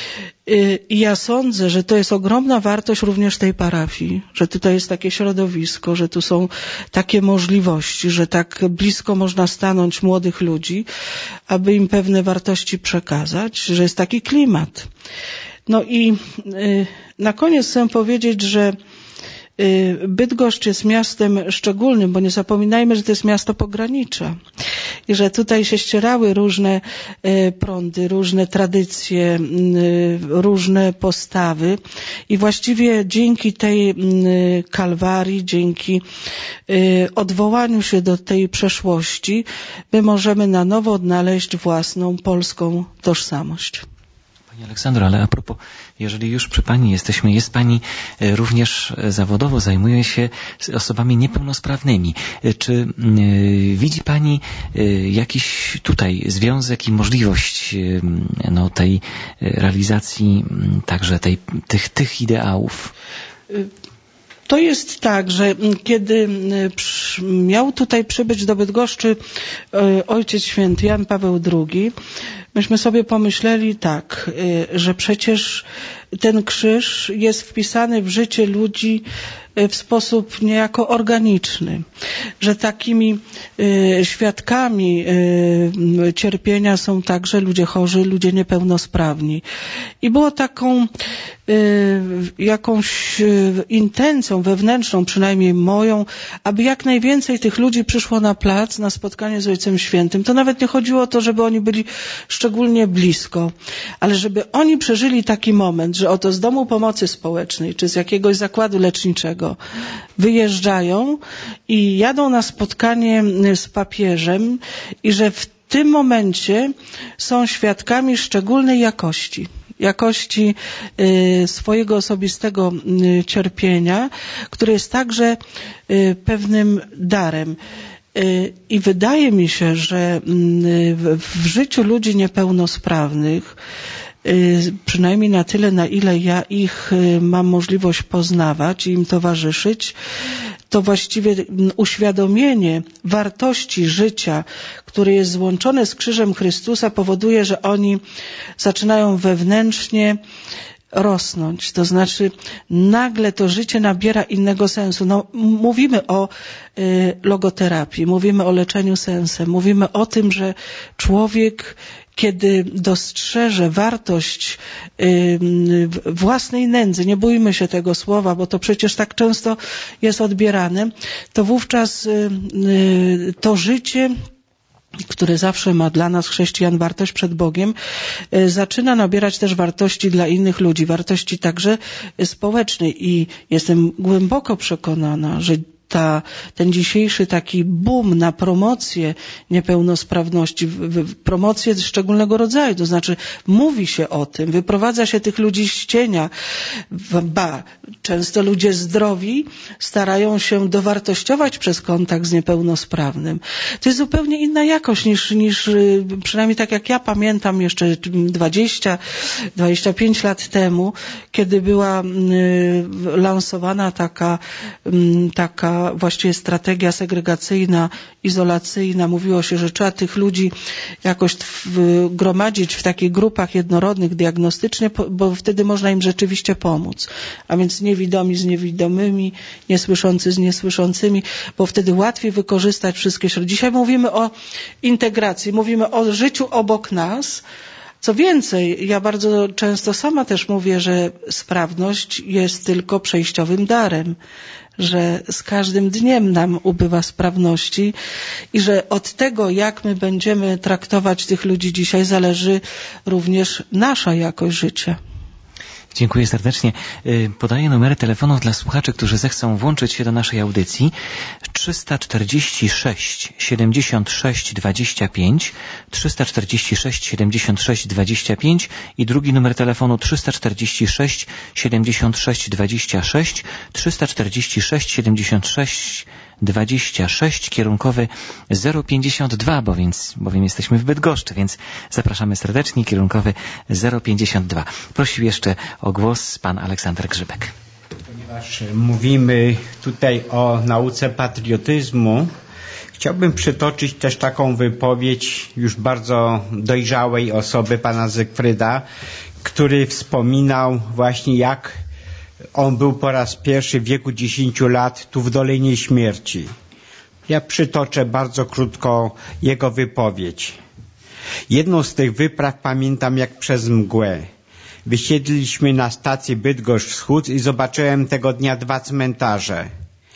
I ja sądzę, że to jest ogromna wartość również tej parafii, że tutaj jest takie środowisko, że tu są takie możliwości, że tak blisko można stanąć młodych ludzi, aby im pewne wartości przekazać, że jest taki klimat. No i na koniec chcę powiedzieć, że Bydgoszcz jest miastem szczególnym, bo nie zapominajmy, że to jest miasto pogranicza i że tutaj się ścierały różne prądy, różne tradycje, różne postawy i właściwie dzięki tej kalwarii, dzięki odwołaniu się do tej przeszłości, my możemy na nowo odnaleźć własną polską tożsamość. Pani Aleksandro, ale a propos, jeżeli już przy Pani jesteśmy, jest Pani również zawodowo, zajmuje się osobami niepełnosprawnymi. Czy y, widzi Pani y, jakiś tutaj związek i możliwość y, no, tej realizacji y, także tej, tych, tych ideałów? To jest tak, że kiedy miał tutaj przybyć do Bydgoszczy Ojciec Święty Jan Paweł drugi, myśmy sobie pomyśleli tak, że przecież ten krzyż jest wpisany w życie ludzi w sposób niejako organiczny, że takimi y, świadkami y, cierpienia są także ludzie chorzy, ludzie niepełnosprawni. I było taką y, jakąś y, intencją wewnętrzną, przynajmniej moją, aby jak najwięcej tych ludzi przyszło na plac, na spotkanie z Ojcem Świętym. To nawet nie chodziło o to, żeby oni byli szczególnie blisko, ale żeby oni przeżyli taki moment, że oto z Domu Pomocy Społecznej, czy z jakiegoś zakładu leczniczego wyjeżdżają i jadą na spotkanie z papieżem i że w tym momencie są świadkami szczególnej jakości. Jakości y, swojego osobistego y, cierpienia, które jest także y, pewnym darem. Y, I wydaje mi się, że y, w, w życiu ludzi niepełnosprawnych przynajmniej na tyle, na ile ja ich mam możliwość poznawać i im towarzyszyć, to właściwie uświadomienie wartości życia, które jest złączone z krzyżem Chrystusa, powoduje, że oni zaczynają wewnętrznie rosnąć. To znaczy nagle to życie nabiera innego sensu. No, mówimy o y, logoterapii, mówimy o leczeniu sensem, mówimy o tym, że człowiek, kiedy dostrzeże wartość y, własnej nędzy, nie bójmy się tego słowa, bo to przecież tak często jest odbierane, to wówczas y, y, to życie, które zawsze ma dla nas, chrześcijan, wartość przed Bogiem, zaczyna nabierać też wartości dla innych ludzi, wartości także społecznej. I jestem głęboko przekonana, że ta, ten dzisiejszy taki boom na promocję niepełnosprawności, w, w, promocję szczególnego rodzaju, to znaczy mówi się o tym, wyprowadza się tych ludzi z cienia, ba, często ludzie zdrowi starają się dowartościować przez kontakt z niepełnosprawnym. To jest zupełnie inna jakość niż, niż przynajmniej tak jak ja pamiętam jeszcze dwadzieścia, dwadzieścia pięć lat temu, kiedy była y, lansowana taka, y, taka właściwie strategia segregacyjna, izolacyjna. Mówiło się, że trzeba tych ludzi jakoś gromadzić w takich grupach jednorodnych diagnostycznie, bo wtedy można im rzeczywiście pomóc. A więc niewidomi z niewidomymi, niesłyszący z niesłyszącymi, bo wtedy łatwiej wykorzystać wszystkie środki. Dzisiaj mówimy o integracji, mówimy o życiu obok nas. Co więcej, ja bardzo często sama też mówię, że sprawność jest tylko przejściowym darem, że z każdym dniem nam ubywa sprawności i że od tego, jak my będziemy traktować tych ludzi dzisiaj, zależy również nasza jakość życia. Dziękuję serdecznie. Podaję numery telefonów dla słuchaczy, którzy zechcą włączyć się do naszej audycji. trzysta czterdzieści sześć siedemdziesiąt sześć dwadzieścia pięć, trzysta czterdzieści sześć siedemdziesiąt sześć dwadzieścia pięć i drugi numer telefonu trzysta czterdzieści sześć siedemdziesiąt sześć dwadzieścia sześć, trzysta czterdzieści sześć siedemdziesiąt sześć dwadzieścia sześć, kierunkowy zero pięćdziesiąt dwa, bo więc, bowiem jesteśmy w Bydgoszczy, więc zapraszamy serdecznie, kierunkowy zero pięćdziesiąt dwa. Prosił jeszcze o głos pan Aleksander Grzybek. Ponieważ mówimy tutaj o nauce patriotyzmu, chciałbym przytoczyć też taką wypowiedź już bardzo dojrzałej osoby, pana Zygfryda, który wspominał właśnie, jak on był po raz pierwszy w wieku dziesięciu lat tu w Dolinie Śmierci. Ja przytoczę bardzo krótko jego wypowiedź. Jedną z tych wypraw pamiętam jak przez mgłę. Wysiedliśmy na stacji Bydgoszcz Wschód i zobaczyłem tego dnia dwa cmentarze.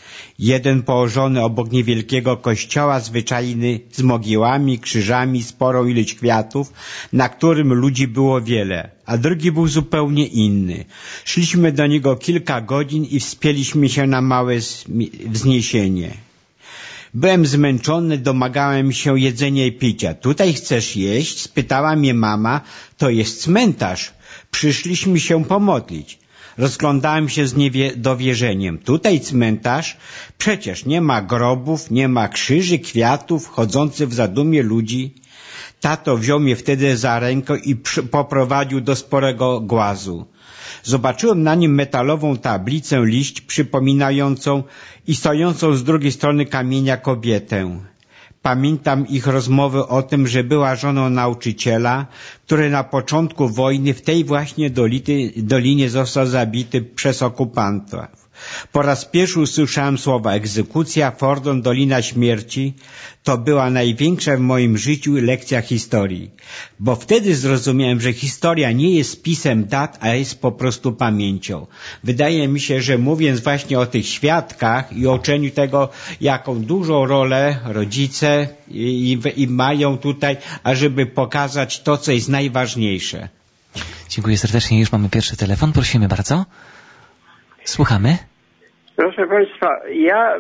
Jeden położony obok niewielkiego kościoła, zwyczajny, z mogiłami, krzyżami, sporą ilość kwiatów, na którym ludzi było wiele, a drugi był zupełnie inny. Szliśmy do niego kilka godzin i wspięliśmy się na małe wzniesienie. Byłem zmęczony, domagałem się jedzenia i picia. Tutaj chcesz jeść? Spytała mnie mama. To jest cmentarz. Przyszliśmy się pomodlić. Rozglądałem się z niedowierzeniem. Tutaj cmentarz? Przecież nie ma grobów, nie ma krzyży, kwiatów, chodzących w zadumie ludzi. Tato wziął mnie wtedy za rękę i poprowadził do sporego głazu. Zobaczyłem na nim metalową tablicę liść przypominającą i stojącą z drugiej strony kamienia kobietę. Pamiętam ich rozmowy o tym, że była żoną nauczyciela, który na początku wojny w tej właśnie dolity, dolinie został zabity przez okupantów. Po raz pierwszy usłyszałem słowa egzekucja, Fordon, Dolina Śmierci. To była największa w moim życiu lekcja historii, bo wtedy zrozumiałem, że historia nie jest spisem dat, a jest po prostu pamięcią. Wydaje mi się, że mówiąc właśnie o tych świadkach i o uczeniu tego, jaką dużą rolę rodzice i, i, i mają tutaj, ażeby pokazać to, co jest najważniejsze. Dziękuję serdecznie. Już mamy pierwszy telefon. Prosimy bardzo. Słuchamy. Proszę Państwa, ja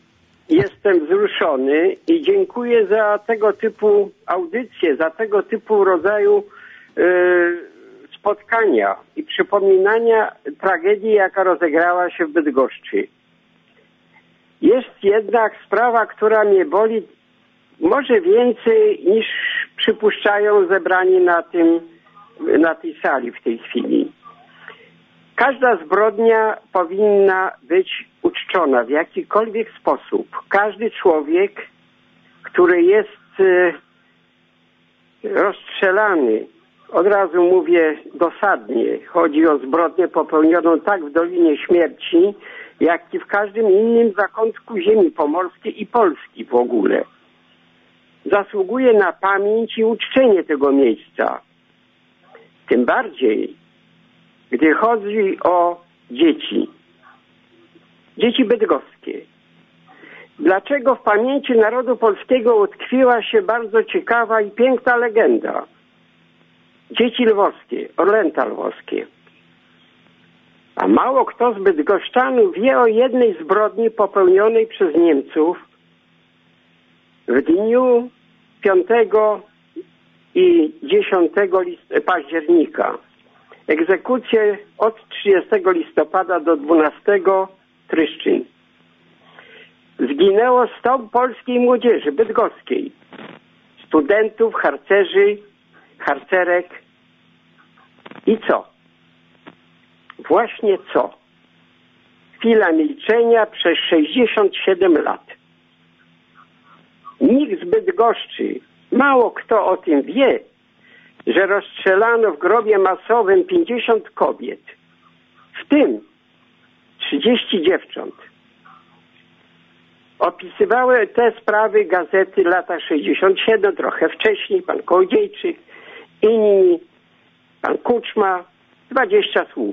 jestem wzruszony i dziękuję za tego typu audycje, za tego typu rodzaju y, spotkania i przypominania tragedii, jaka rozegrała się w Bydgoszczy. Jest jednak sprawa, która mnie boli może więcej niż przypuszczają zebrani na tym na tej sali w tej chwili. Każda zbrodnia powinna być uczczona w jakikolwiek sposób. Każdy człowiek, który jest rozstrzelany, od razu mówię dosadnie, chodzi o zbrodnię popełnioną tak w Dolinie Śmierci, jak i w każdym innym zakątku ziemi pomorskiej i Polski w ogóle. Zasługuje na pamięć i uczczenie tego miejsca. Tym bardziej, gdy chodzi o dzieci. Dzieci bydgoskie. Dlaczego w pamięci narodu polskiego utkwiła się bardzo ciekawa i piękna legenda? Dzieci lwowskie, Orlęta lwowskie. A mało kto z bydgoszczanów wie o jednej zbrodni popełnionej przez Niemców w dniu piątego i dziesiątego października. Egzekucje od trzydziestego listopada do dwunastego Tryszczyn. Zginęło sto polskiej młodzieży bydgoskiej, studentów, harcerzy, harcerek. I co? Właśnie co? Chwila milczenia przez sześćdziesiąt siedem lat. Nikt z Bydgoszczy, mało kto o tym wie, że rozstrzelano w grobie masowym pięćdziesiąt kobiet, w tym trzydzieści dziewcząt. Opisywały te sprawy gazety lata sześćdziesiąt siedem, trochę wcześniej, pan Kołodziejczyk, inni, pan Kuczma, dwadzieścia słów.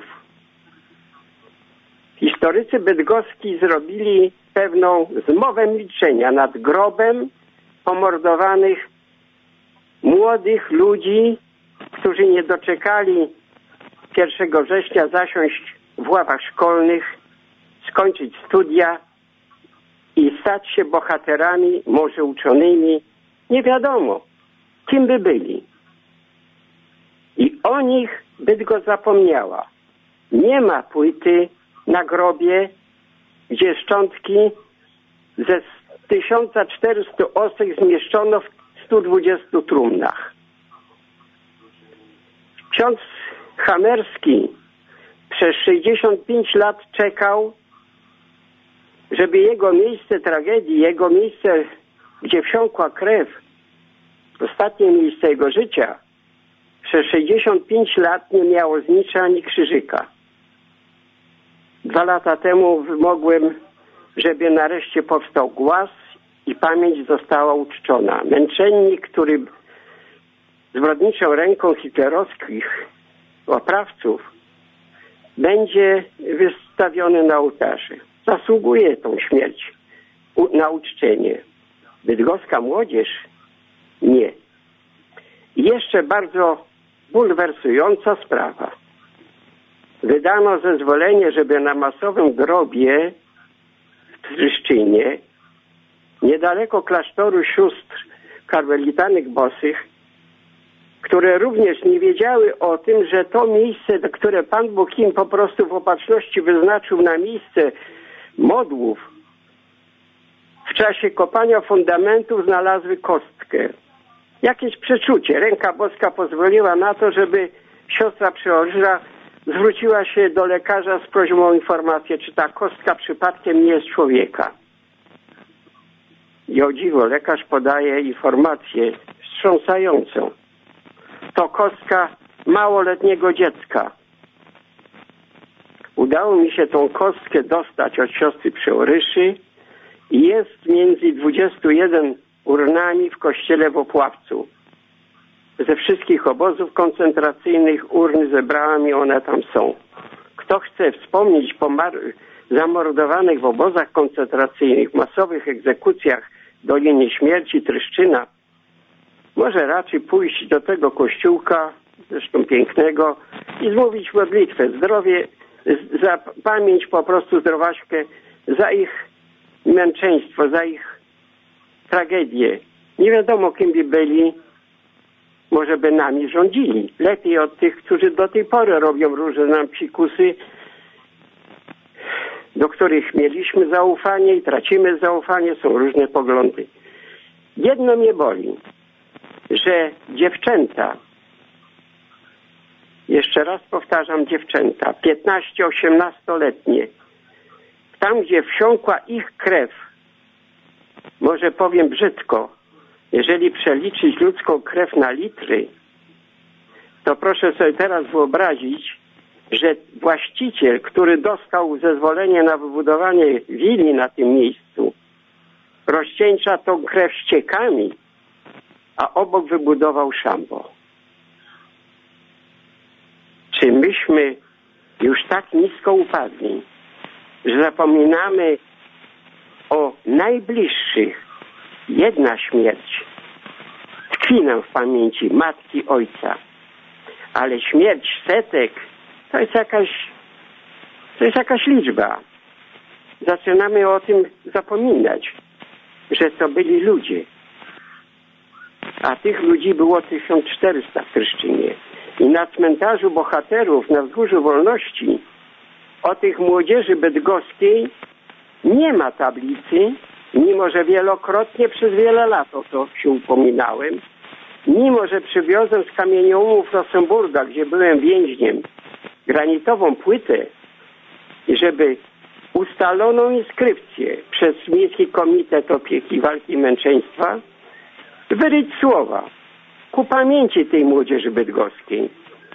Historycy bydgoski zrobili pewną zmowę milczenia nad grobem pomordowanych młodych ludzi, którzy nie doczekali pierwszego września zasiąść w ławach szkolnych, skończyć studia i stać się bohaterami, może uczonymi, nie wiadomo, kim by byli. I o nich Bydgoszcz zapomniała. Nie ma płyty na grobie, gdzie szczątki ze tysiąc czterysta osób zmieszczono w stu dwudziestu trumnach. Ksiądz Hamerski przez sześćdziesiąt pięć lat czekał, żeby jego miejsce tragedii, jego miejsce, gdzie wsiąkła krew, ostatnie miejsce jego życia, przez sześćdziesiąt pięć lat nie miało znicza ani krzyżyka. Dwa lata temu wymogłem, żeby nareszcie powstał głaz i pamięć została uczczona. Męczennik, który zbrodniczą ręką hitlerowskich oprawców będzie wystawiony na ołtarzu. Zasługuje tą śmierć na uczczenie. Bydgoska młodzież? Nie. I jeszcze bardzo bulwersująca sprawa. Wydano zezwolenie, żeby na masowym grobie w Tryszczynie, niedaleko klasztoru sióstr karmelitanek bosych, które również nie wiedziały o tym, że to miejsce, które Pan Bóg im po prostu w opatrzności wyznaczył na miejsce modłów, w czasie kopania fundamentów znalazły kostkę. Jakieś przeczucie. Ręka boska pozwoliła na to, żeby siostra przełożna zwróciła się do lekarza z prośbą o informację, czy ta kostka przypadkiem nie jest człowieka. I o dziwo, lekarz podaje informację wstrząsającą. To kostka małoletniego dziecka. Udało mi się tą kostkę dostać od siostry przełoryszy i jest między dwudziestu jeden urnami w kościele w Opławcu. Ze wszystkich obozów koncentracyjnych urny zebrałam i one tam są. Kto chce wspomnieć pomar- zamordowanych w obozach koncentracyjnych, masowych egzekucjach w Dolinie Śmierci, Tryszczyna, może raczej pójść do tego kościółka, zresztą pięknego, i zmówić modlitwę, zdrowie, za pamięć po prostu zdrowaśkę, za ich męczeństwo, za ich tragedię. Nie wiadomo, kim by byli, może by nami rządzili. Lepiej od tych, którzy do tej pory robią różne nam psikusy, do których mieliśmy zaufanie i tracimy zaufanie, są różne poglądy. Jedno mnie boli, że dziewczęta jeszcze raz powtarzam, dziewczęta, piętnaście-osiemnastoletnie, tam gdzie wsiąkła ich krew, może powiem brzydko, jeżeli przeliczyć ludzką krew na litry, to proszę sobie teraz wyobrazić, że właściciel, który dostał zezwolenie na wybudowanie willi na tym miejscu, rozcieńcza tą krew ściekami, a obok wybudował szambo. Czy myśmy już tak nisko upadli, że zapominamy o najbliższych? Jedna śmierć tkwi nam w pamięci matki, ojca, ale śmierć setek to jest jakaś, to jest jakaś liczba. Zaczynamy o tym zapominać, że to byli ludzie. A tych ludzi było tysiąc czterysta w Kryszczynie. I na cmentarzu bohaterów na Wzgórzu Wolności o tych młodzieży bydgoskiej nie ma tablicy, mimo że wielokrotnie przez wiele lat o to się upominałem, mimo że przywiozłem z kamieniołomów Rosenburga, gdzie byłem więźniem, granitową płytę, żeby ustaloną inskrypcję przez Miejski Komitet Opieki Walki i Męczeństwa wyryć słowa ku pamięci tej młodzieży bydgoskiej.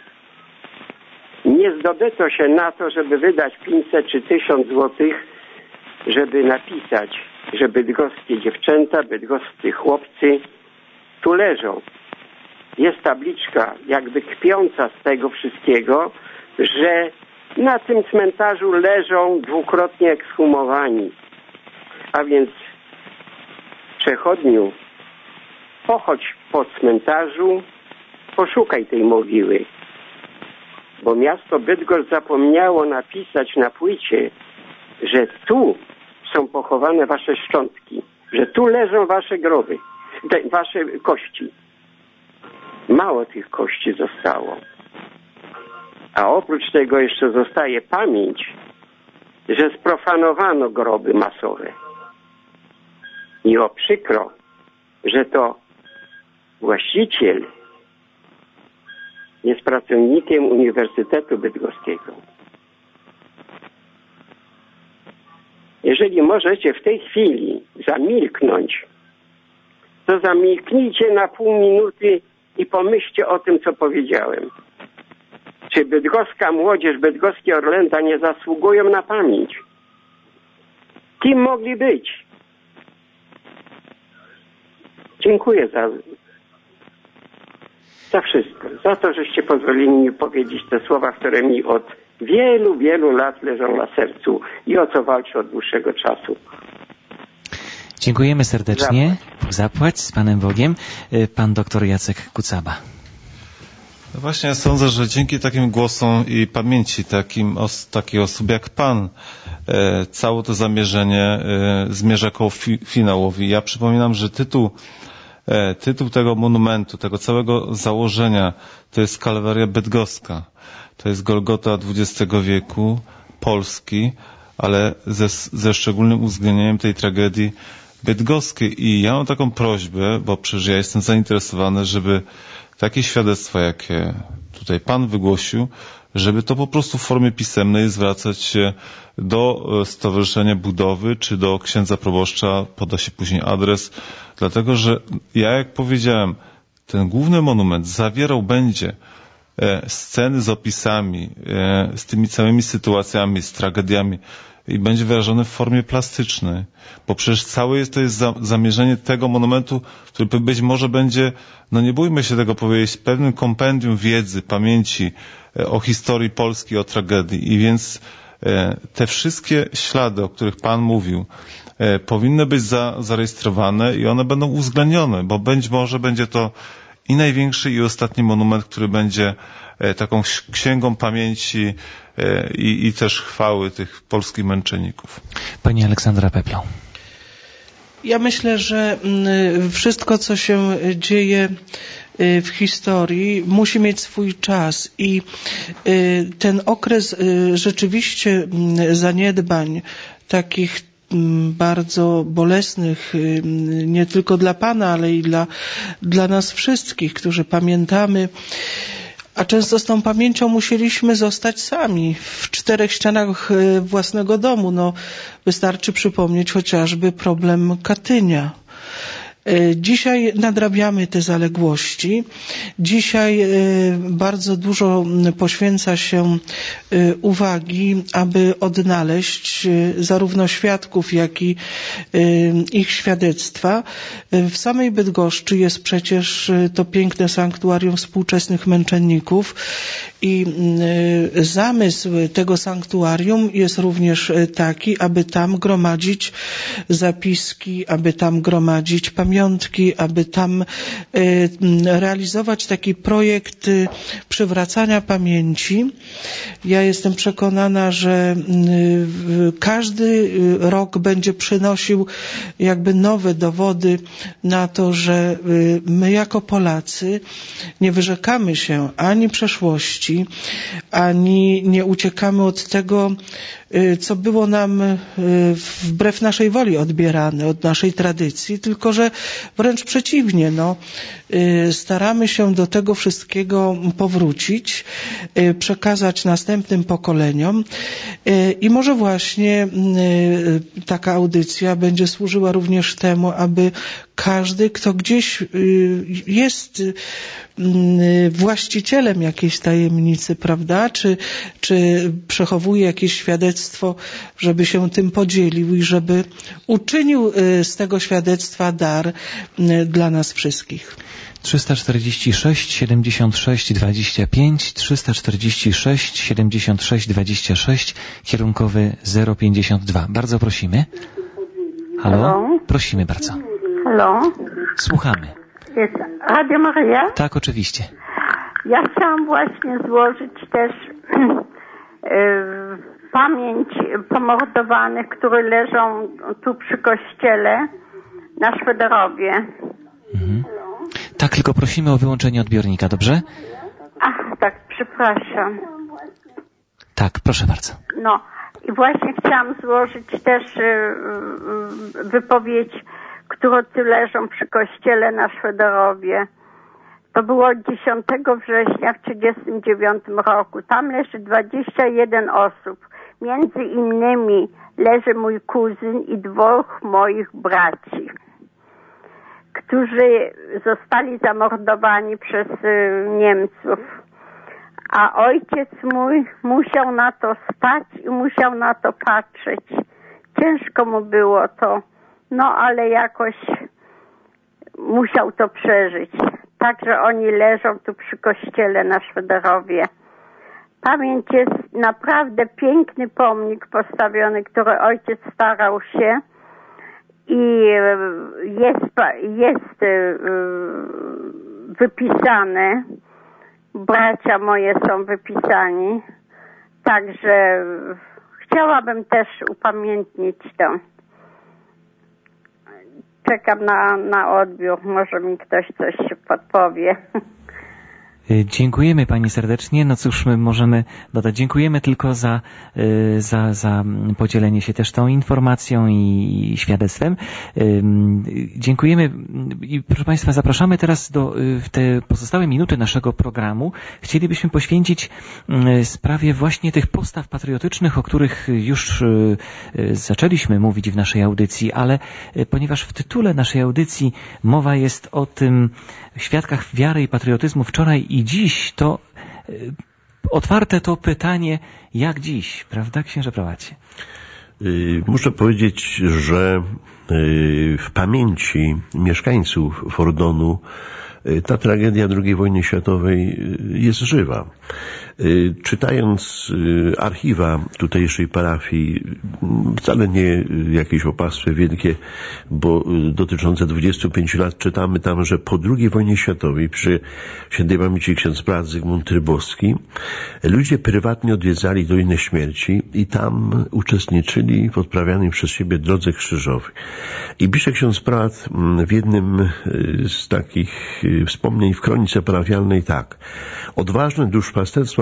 Nie zdobyto się na to, żeby wydać pięćset czy tysiąc złotych, żeby napisać, że bydgoskie dziewczęta, bydgoscy chłopcy tu leżą. Jest tabliczka jakby kpiąca z tego wszystkiego, że na tym cmentarzu leżą dwukrotnie ekshumowani. A więc przechodniu, pochodź po cmentarzu, poszukaj tej mogiły. Bo miasto Bydgoszcz zapomniało napisać na płycie, że tu są pochowane wasze szczątki, że tu leżą wasze groby, te, wasze kości. Mało tych kości zostało. A oprócz tego jeszcze zostaje pamięć, że sprofanowano groby masowe. I o przykro, że to właściciel jest pracownikiem Uniwersytetu Bydgoskiego. Jeżeli możecie w tej chwili zamilknąć, to zamilknijcie na pół minuty i pomyślcie o tym, co powiedziałem. Czy bydgoska młodzież, bydgoskie Orlęta nie zasługują na pamięć? Kim mogli być? Dziękuję za, za wszystko. Za to, żeście pozwolili mi powiedzieć te słowa, które mi od wielu, wielu lat leżą na sercu i o co walczę od dłuższego czasu. Dziękujemy serdecznie. Zapłać. Zapłać z Panem Bogiem. Pan doktor Jacek Kucaba. No właśnie, ja sądzę, że dzięki takim głosom i pamięci takim os, takich osób jak Pan, e, całe to zamierzenie e, zmierza ku fi, finałowi. Ja przypominam, że tytuł, e, tytuł tego monumentu, tego całego założenia to jest Kalwaria Bydgoska. To jest Golgota dwudziestego wieku, Polski, ale ze, ze szczególnym uwzględnieniem tej tragedii bydgoskiej. I ja mam taką prośbę, bo przecież ja jestem zainteresowany, żeby takie świadectwa, jakie tutaj Pan wygłosił, żeby to po prostu w formie pisemnej zwracać się do Stowarzyszenia Budowy, czy do księdza proboszcza, poda się później adres, dlatego że ja, jak powiedziałem, ten główny monument zawierał będzie sceny z opisami, z tymi całymi sytuacjami, z tragediami i będzie wyrażony w formie plastycznej, bo przecież całe jest, to jest za, zamierzenie tego monumentu, który być może będzie, no nie bójmy się tego powiedzieć, pewnym kompendium wiedzy, pamięci o historii Polski, o tragedii. I więc te wszystkie ślady, o których Pan mówił, powinny być za, zarejestrowane i one będą uwzględnione, bo być może będzie to i największy i ostatni monument, który będzie taką księgą pamięci i, i też chwały tych polskich męczenników. Pani Aleksandra Peplow. Ja myślę, że wszystko, co się dzieje w historii, musi mieć swój czas i ten okres rzeczywiście zaniedbań, takich bardzo bolesnych, nie tylko dla Pana, ale i dla, dla nas wszystkich, którzy pamiętamy A często z tą pamięcią musieliśmy zostać sami, w czterech ścianach własnego domu. No, wystarczy przypomnieć chociażby problem Katynia. Dzisiaj nadrabiamy te zaległości. Dzisiaj bardzo dużo poświęca się uwagi, aby odnaleźć zarówno świadków, jak i ich świadectwa. W samej Bydgoszczy jest przecież to piękne sanktuarium współczesnych męczenników i zamysł tego sanktuarium jest również taki, aby tam gromadzić zapiski, aby tam gromadzić pamiątki, aby tam realizować taki projekt przywracania pamięci. Ja jestem przekonana, że każdy rok będzie przynosił jakby nowe dowody na to, że my jako Polacy nie wyrzekamy się ani przeszłości, ani nie uciekamy od tego, co było nam wbrew naszej woli odbierane, od naszej tradycji, tylko że wręcz przeciwnie, no, staramy się do tego wszystkiego powrócić, przekazać następnym pokoleniom i może właśnie taka audycja będzie służyła również temu, aby każdy, kto gdzieś jest właścicielem jakiejś tajemnicy, prawda, czy, czy przechowuje jakieś świadectwo, żeby się tym podzielił i żeby uczynił z tego świadectwa dar dla nas wszystkich. trzysta czterdzieści sześć siedemdziesiąt sześć dwadzieścia pięć, trzysta czterdzieści sześć siedemdziesiąt sześć dwadzieścia sześć, kierunkowy zero pięćdziesiąt dwa. Bardzo prosimy. Halo? Halo? Prosimy bardzo. Halo? Słuchamy. Jest Radio Maryja? Tak, oczywiście. Ja chciałam właśnie złożyć też yy, pamięć pomordowanych, które leżą tu przy kościele na Szwederowie. Mhm. Tak, tylko prosimy o wyłączenie odbiornika, dobrze? Ach, tak, przepraszam. Tak, proszę bardzo. No i właśnie chciałam złożyć też yy, wypowiedź, które tu leżą przy kościele na Szwederowie. To było dziesiątego września w trzydziestym dziewiątym roku. Tam leży dwadzieścia jeden osób. Między innymi leży mój kuzyn i dwóch moich braci, którzy zostali zamordowani przez y, Niemców. A ojciec mój musiał na to stać i musiał na to patrzeć. Ciężko mu było to, no ale jakoś musiał to przeżyć. Także oni leżą tu przy kościele na Szwederowie. Pamięć jest naprawdę piękny pomnik postawiony, który ojciec starał się i jest, jest wypisany. Bracia moje są wypisani. Także chciałabym też upamiętnić to. Czekam na, na odbiór. Może mi ktoś coś podpowie. Dziękujemy Pani serdecznie. No cóż, my możemy dodać. Dziękujemy tylko za, za, za podzielenie się też tą informacją i świadectwem. Dziękujemy i proszę Państwa, zapraszamy teraz do w te pozostałe minuty naszego programu. Chcielibyśmy poświęcić sprawie właśnie tych postaw patriotycznych, o których już zaczęliśmy mówić w naszej audycji, ale ponieważ w tytule naszej audycji mowa jest o tym świadkach wiary i patriotyzmu wczoraj i dziś, to y, otwarte to pytanie, jak dziś, prawda, księże prałacie? Yy, muszę powiedzieć, że yy, w pamięci mieszkańców Fordonu yy, ta tragedia drugiej wojny światowej yy, jest żywa. Yy, czytając yy, archiwa tutejszej parafii, yy, wcale nie yy, jakieś opactwo wielkie, bo yy, dotyczące dwudziestu pięciu lat, czytamy tam, że po drugiej wojnie światowej przy świętej pamięci ksiądz prałat Zygmunt Trybowski ludzie prywatnie odwiedzali Dolinę Śmierci i tam uczestniczyli w odprawianej przez siebie drodze krzyżowej. I pisze ksiądz prałat w jednym z takich wspomnień w kronice parafialnej tak. Odważne duszpasterstwo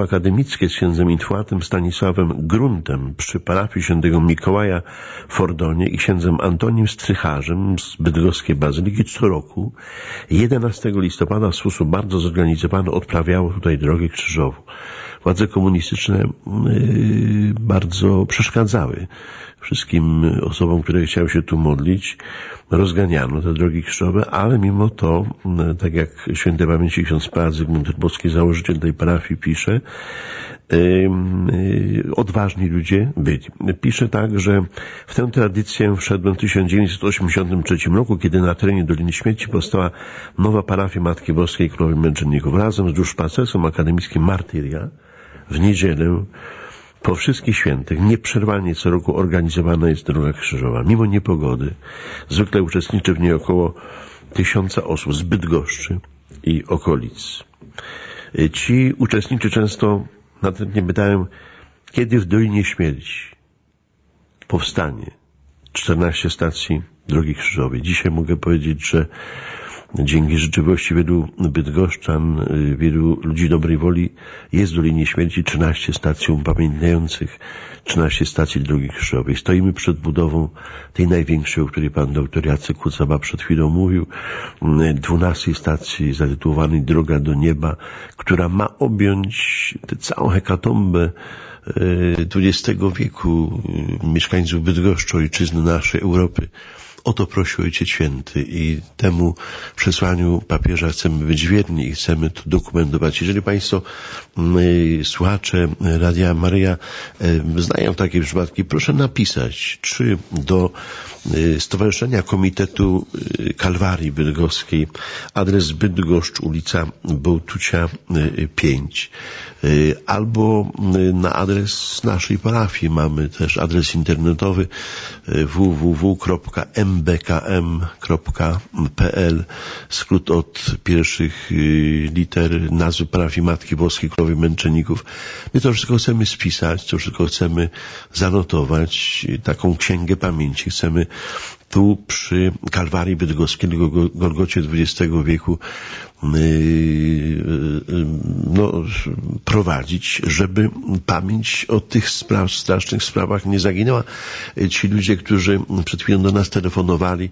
akademickie z księdzem Intfuatem Stanisławem Gruntem przy parafii świętego Mikołaja w Fordonie i księdzem Antonim Strycharzem z bydgoskiej bazyliki co roku jedenastego listopada w sposób bardzo zorganizowany odprawiało tutaj drogę krzyżową. Władze komunistyczne yy, bardzo przeszkadzały wszystkim osobom, które chciały się tu modlić. Rozganiano te drogi krzyżowe, ale mimo to, tak jak świętej pamięci ksiądz Prac Zygmunt Rybowski, założyciel tej parafii, pisze, yy, yy, odważni ludzie byli. Pisze tak, że w tę tradycję wszedłem w tysiąc dziewięćset osiemdziesiątym trzecim roku, kiedy na terenie Doliny Śmierci powstała nowa parafia Matki Boskiej Królowej Męczenników. Razem z duszpasterstwem akademickim Martyria w niedzielę po wszystkich świętych nieprzerwanie co roku organizowana jest droga krzyżowa. Mimo niepogody zwykle uczestniczy w niej około tysiąca osób z Bydgoszczy i okolic. Ci uczestnicy często natrętnie pytają, kiedy w Dolinie Śmierci powstanie czternaście stacji drogi krzyżowej. Dzisiaj mogę powiedzieć, że dzięki życzliwości wielu bydgoszczan, wielu ludzi dobrej woli jest w Dolinie Śmierci trzynaście stacji upamiętniających trzynaście stacji drogi krzyżowej. Stoimy przed budową tej największej, o której pan doktor Jacek Kucaba przed chwilą mówił, dwunastej stacji zatytułowanej Droga do Nieba, która ma objąć tę całą hekatombę dwudziestego wieku mieszkańców Bydgoszczy, ojczyzny naszej, Europy. O to prosił Ojciec Święty i temu przesłaniu papieża chcemy być wierni i chcemy to dokumentować. Jeżeli Państwo y, słuchacze Radia Maryja y, znają takie przypadki, proszę napisać, czy do y, Stowarzyszenia Komitetu y, Kalwarii Bydgoskiej, adres Bydgoszcz, ulica Bełtucia y, pięć, y, albo y, na adres naszej parafii. Mamy też adres internetowy y, w w w kropka m b k m kropka p l, skrót od pierwszych liter nazwy parafii Matki Boskiej Królowej Męczenników. My to wszystko chcemy spisać, to wszystko chcemy zanotować, taką księgę pamięci. Chcemy tu przy Kalwarii Bydgoskiej, Golgocie dwudziestego wieku no, prowadzić, żeby pamięć o tych spraw, strasznych sprawach nie zaginęła. Ci ludzie, którzy przed chwilą do nas telefonowali,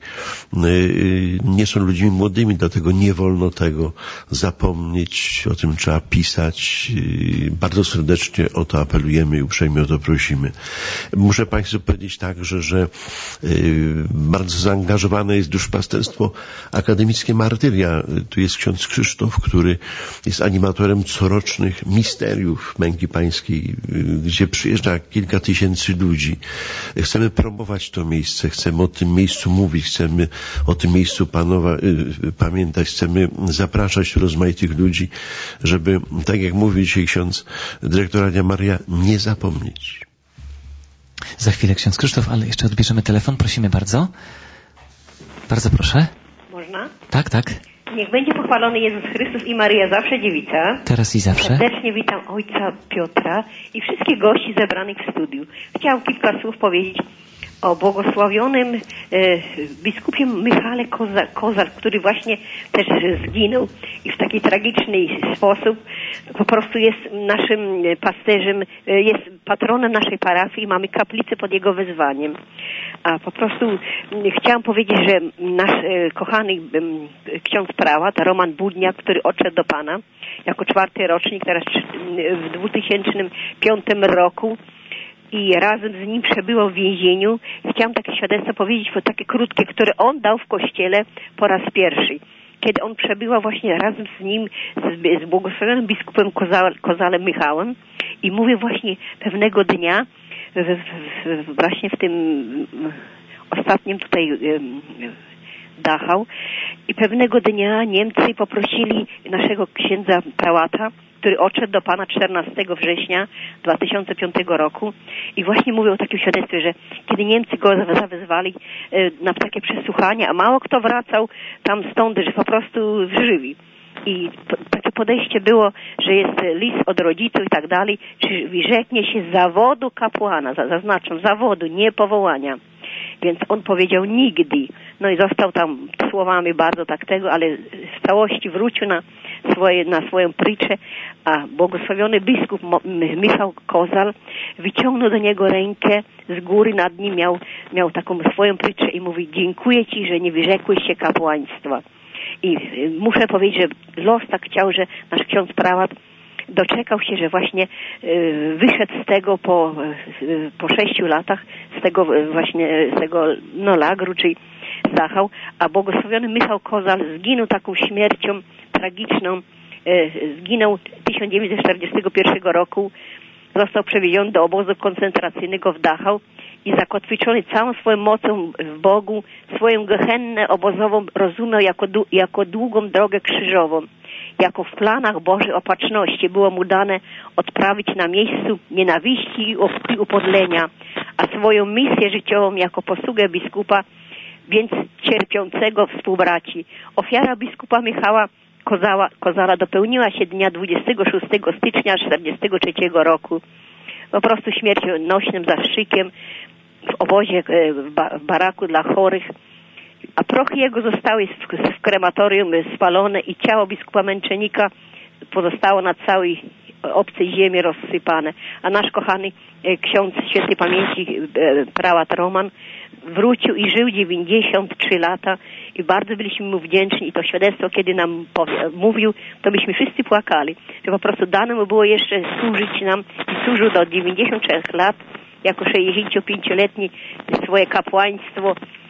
nie są ludźmi młodymi, dlatego nie wolno tego zapomnieć, o tym trzeba pisać. Bardzo serdecznie o to apelujemy i uprzejmie o to prosimy. Muszę Państwu powiedzieć także, że bardzo zaangażowane jest duszpasterstwo akademickie Martyria. Tu jest ksiądz Krzysztof, który jest animatorem corocznych misteriów Męki Pańskiej, gdzie przyjeżdża kilka tysięcy ludzi. Chcemy promować to miejsce, chcemy o tym miejscu mówić, chcemy o tym miejscu panowa, pamiętać, chcemy zapraszać rozmaitych ludzi, żeby, tak jak mówi dzisiaj ksiądz dyrektor Radia Maryja, nie zapomnieć. Za chwilę ksiądz Krzysztof, ale jeszcze odbierzemy telefon. Prosimy bardzo. Bardzo proszę. Można? Tak, tak. Niech będzie pochwalony Jezus Chrystus i Maryja zawsze dziewica. Teraz i zawsze. Serdecznie witam ojca Piotra i wszystkich gości zebranych w studiu. Chciałam kilka słów powiedzieć o błogosławionym e, biskupie Michale Koza, Kozar, który właśnie też zginął i w taki tragiczny sposób po prostu jest naszym pasterzem, jest patronem naszej parafii i mamy kaplicę pod jego wezwaniem. A po prostu chciałam powiedzieć, że nasz e, kochany e, ksiądz prałat Roman Budniak, który odszedł do Pana jako czwarty rocznik, teraz w dwa tysiące piątym roku, i razem z nim przebywał w więzieniu. Chciałam takie świadectwo powiedzieć, bo takie krótkie, które on dał w kościele po raz pierwszy. Kiedy on przebywał właśnie razem z nim, z, z błogosławionym biskupem Kozal, Kozalem Michałem, i mówię właśnie pewnego dnia, w, w, w, właśnie w tym ostatnim tutaj Dachau, i pewnego dnia Niemcy poprosili naszego księdza prałata, który odszedł do Pana czternastego września dwa tysiące piątego roku, i właśnie mówił o takim świadectwie, że kiedy Niemcy go zawezwali na takie przesłuchanie, a mało kto wracał tam stąd, że po prostu w żywi. I takie podejście było, że jest list od rodziców i tak dalej, czy rzeknie się zawodu kapłana, zaznaczam, zawodu, nie powołania. Więc on powiedział nigdy. No i został tam słowami bardzo tak tego, ale w całości wrócił na swoje, na swoją pryczę, a błogosławiony biskup Michał Kozal wyciągnął do niego rękę z góry, nad nim miał, miał taką swoją pryczę i mówi: dziękuję Ci, że nie wyrzekłeś się kapłaństwa. I muszę powiedzieć, że los tak chciał, że nasz ksiądz prałat doczekał się, że właśnie wyszedł z tego po, po sześciu latach, z tego właśnie, z tego no lagru, czyli z Dachau, a błogosławiony Michał Kozal zginął taką śmiercią tragiczną, zginął tysiąc dziewięćset czterdziestego pierwszego roku, został przewieziony do obozu koncentracyjnego w Dachau i zakotwiczony całą swoją mocą w Bogu, swoją gehennę obozową rozumiał jako, jako długą drogę krzyżową. Jako w planach Bożej opatrzności było mu dane odprawić na miejscu nienawiści i upodlenia, a swoją misję życiową jako posługę biskupa, więc cierpiącego współbraci. Ofiara biskupa Michała Kozała, Kozala dopełniła się dnia dwudziestego szóstego stycznia tysiąc dziewięćset czterdziestego trzeciego roku. Po prostu śmiercionośnym zastrzykiem w obozie, w baraku dla chorych, a prochy jego zostały w krematorium spalone i ciało biskupa męczennika pozostało na całej obcej ziemi rozsypane. A nasz kochany ksiądz świętej pamięci prałat Roman wrócił i żył dziewięćdziesiąt trzy lata i bardzo byliśmy mu wdzięczni i to świadectwo, kiedy nam powie, mówił, to byśmy wszyscy płakali, że po prostu dane mu było jeszcze służyć nam i służył do dziewięćdziesięciu trzech lat jako sześćdziesięciopięcioletni swoje kapłaństwo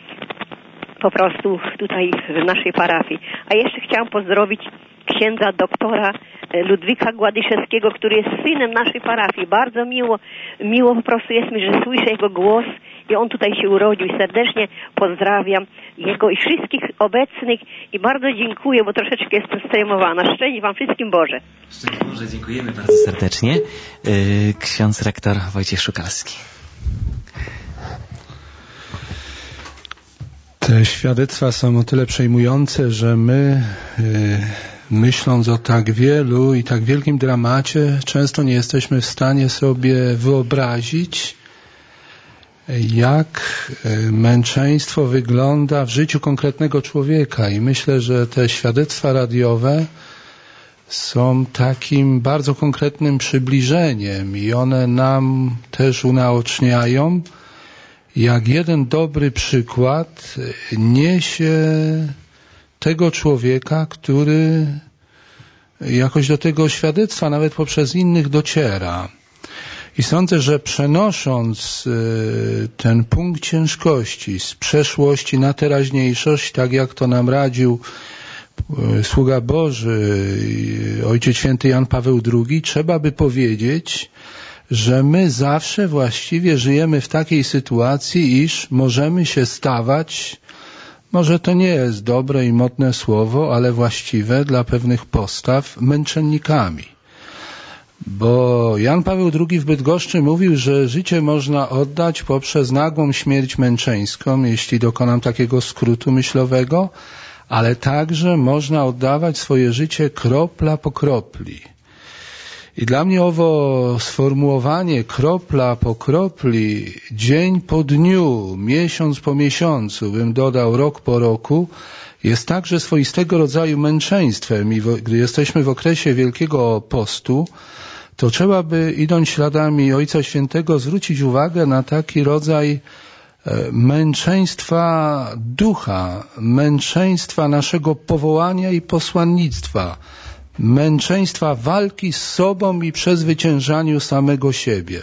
po prostu tutaj w naszej parafii. A jeszcze chciałam pozdrowić księdza doktora Ludwika Gładyszewskiego, który jest synem naszej parafii. Bardzo miło, miło po prostu jest mi, że słyszę jego głos i on tutaj się urodził. Serdecznie pozdrawiam jego i wszystkich obecnych i bardzo dziękuję, bo troszeczkę jestem streamowana. Szczęść Wam wszystkim Boże. Szczęść Boże, dziękujemy bardzo serdecznie. Ksiądz rektor Wojciech Szukalski. Te świadectwa są o tyle przejmujące, że my, myśląc o tak wielu i tak wielkim dramacie, często nie jesteśmy w stanie sobie wyobrazić, jak męczeństwo wygląda w życiu konkretnego człowieka. I myślę, że te świadectwa radiowe są takim bardzo konkretnym przybliżeniem i one nam też unaoczniają, jak jeden dobry przykład niesie tego człowieka, który jakoś do tego świadectwa nawet poprzez innych dociera. I sądzę, że przenosząc ten punkt ciężkości z przeszłości na teraźniejszość, tak jak to nam radził sługa Boży, Ojciec Święty Jan Paweł drugi, trzeba by powiedzieć, że my zawsze właściwie żyjemy w takiej sytuacji, iż możemy się stawać, może to nie jest dobre i modne słowo, ale właściwe dla pewnych postaw, męczennikami. Bo Jan Paweł drugi w Bydgoszczy mówił, że życie można oddać poprzez nagłą śmierć męczeńską, jeśli dokonam takiego skrótu myślowego, ale także można oddawać swoje życie kropla po kropli. I dla mnie owo sformułowanie kropla po kropli, dzień po dniu, miesiąc po miesiącu, bym dodał rok po roku, jest także swoistego rodzaju męczeństwem. I gdy jesteśmy w okresie Wielkiego Postu, to trzeba by, idąc śladami Ojca Świętego, zwrócić uwagę na taki rodzaj męczeństwa ducha, męczeństwa naszego powołania i posłannictwa, męczeństwa walki z sobą i przezwyciężaniu samego siebie.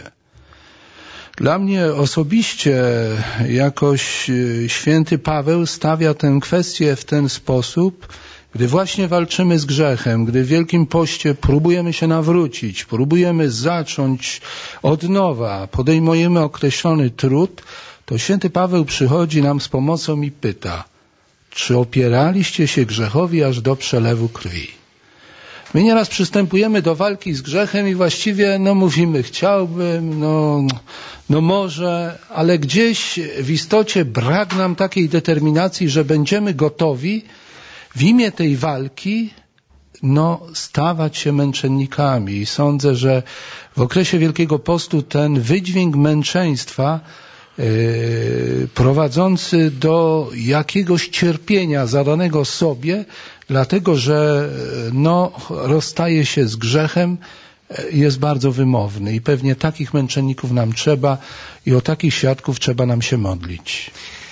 Dla mnie osobiście jakoś święty Paweł stawia tę kwestię w ten sposób, gdy właśnie walczymy z grzechem, gdy w Wielkim Poście próbujemy się nawrócić, próbujemy zacząć od nowa, podejmujemy określony trud, to święty Paweł przychodzi nam z pomocą i pyta, czy opieraliście się grzechowi aż do przelewu krwi? My nieraz przystępujemy do walki z grzechem i właściwie no mówimy, chciałbym, no, no może, ale gdzieś w istocie brak nam takiej determinacji, że będziemy gotowi w imię tej walki no, stawać się męczennikami. I sądzę, że w okresie Wielkiego Postu ten wydźwięk męczeństwa prowadzący do jakiegoś cierpienia zadanego sobie, dlatego że no, rozstaje się z grzechem, jest bardzo wymowny i pewnie takich męczenników nam trzeba i o takich świadków trzeba nam się modlić.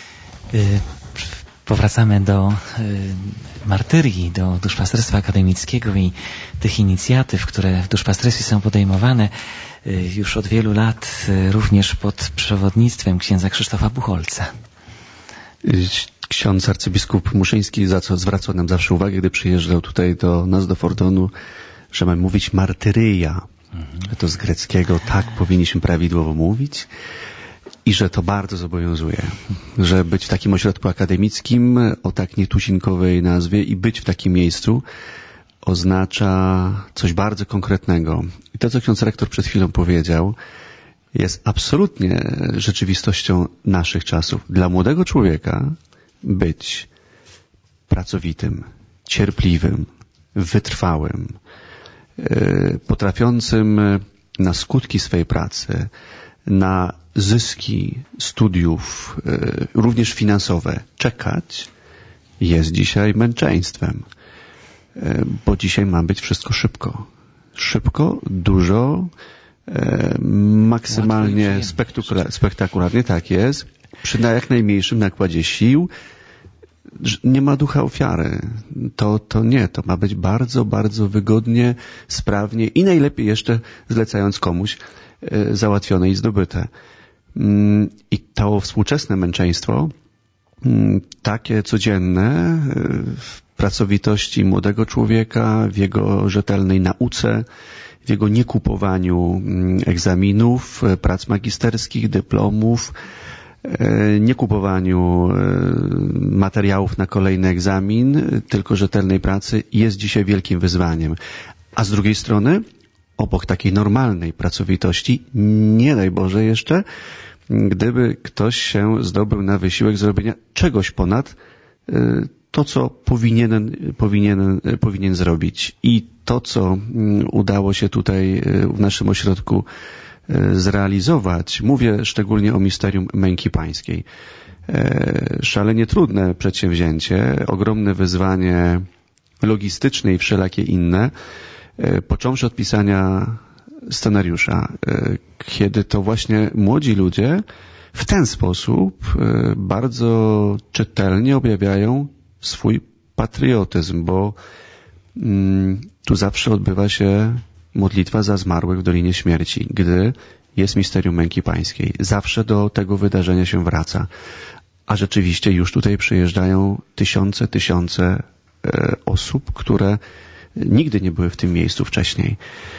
Powracamy do y, martyrii, do duszpasterstwa akademickiego i tych inicjatyw, które w duszpasterstwie są podejmowane y, już od wielu lat, y, również pod przewodnictwem księdza Krzysztofa Buchholca. Ksiądz arcybiskup Muszyński za co zwracał nam zawsze uwagę, gdy przyjeżdżał tutaj do nas, do Fordonu, że mamy mówić martyryja. Mhm. To z greckiego tak powinniśmy prawidłowo mówić. I że to bardzo zobowiązuje, że być w takim ośrodku akademickim o tak nietuzinkowej nazwie i być w takim miejscu oznacza coś bardzo konkretnego. I to, co ksiądz rektor przed chwilą powiedział, jest absolutnie rzeczywistością naszych czasów. Dla młodego człowieka być pracowitym, cierpliwym, wytrwałym, potrafiącym na skutki swojej pracy, na zyski studiów, również finansowe, czekać, jest dzisiaj męczeństwem. Bo dzisiaj ma być wszystko szybko. Szybko, dużo, maksymalnie spektakularnie, tak jest, przy jak najmniejszym nakładzie sił. Nie ma ducha ofiary. To, to nie, to ma być bardzo, bardzo wygodnie, sprawnie i najlepiej jeszcze zlecając komuś załatwione i zdobyte. I to współczesne męczeństwo, takie codzienne, w pracowitości młodego człowieka, w jego rzetelnej nauce, w jego niekupowaniu egzaminów, prac magisterskich, dyplomów, niekupowaniu materiałów na kolejny egzamin, tylko rzetelnej pracy, jest dzisiaj wielkim wyzwaniem. A z drugiej strony, obok takiej normalnej pracowitości, nie daj Boże jeszcze, gdyby ktoś się zdobył na wysiłek zrobienia czegoś ponad to, co powinien, powinien, powinien zrobić. I to, co udało się tutaj w naszym ośrodku zrealizować, mówię szczególnie o misterium męki pańskiej. Szalenie trudne przedsięwzięcie, ogromne wyzwanie logistyczne i wszelakie inne, począwszy od pisania scenariusza, kiedy to właśnie młodzi ludzie w ten sposób bardzo czytelnie objawiają swój patriotyzm, bo tu zawsze odbywa się modlitwa za zmarłych w Dolinie Śmierci, gdy jest misterium męki pańskiej. Zawsze do tego wydarzenia się wraca. A rzeczywiście już tutaj przyjeżdżają tysiące, tysiące osób, które nigdy nie były w tym miejscu wcześniej.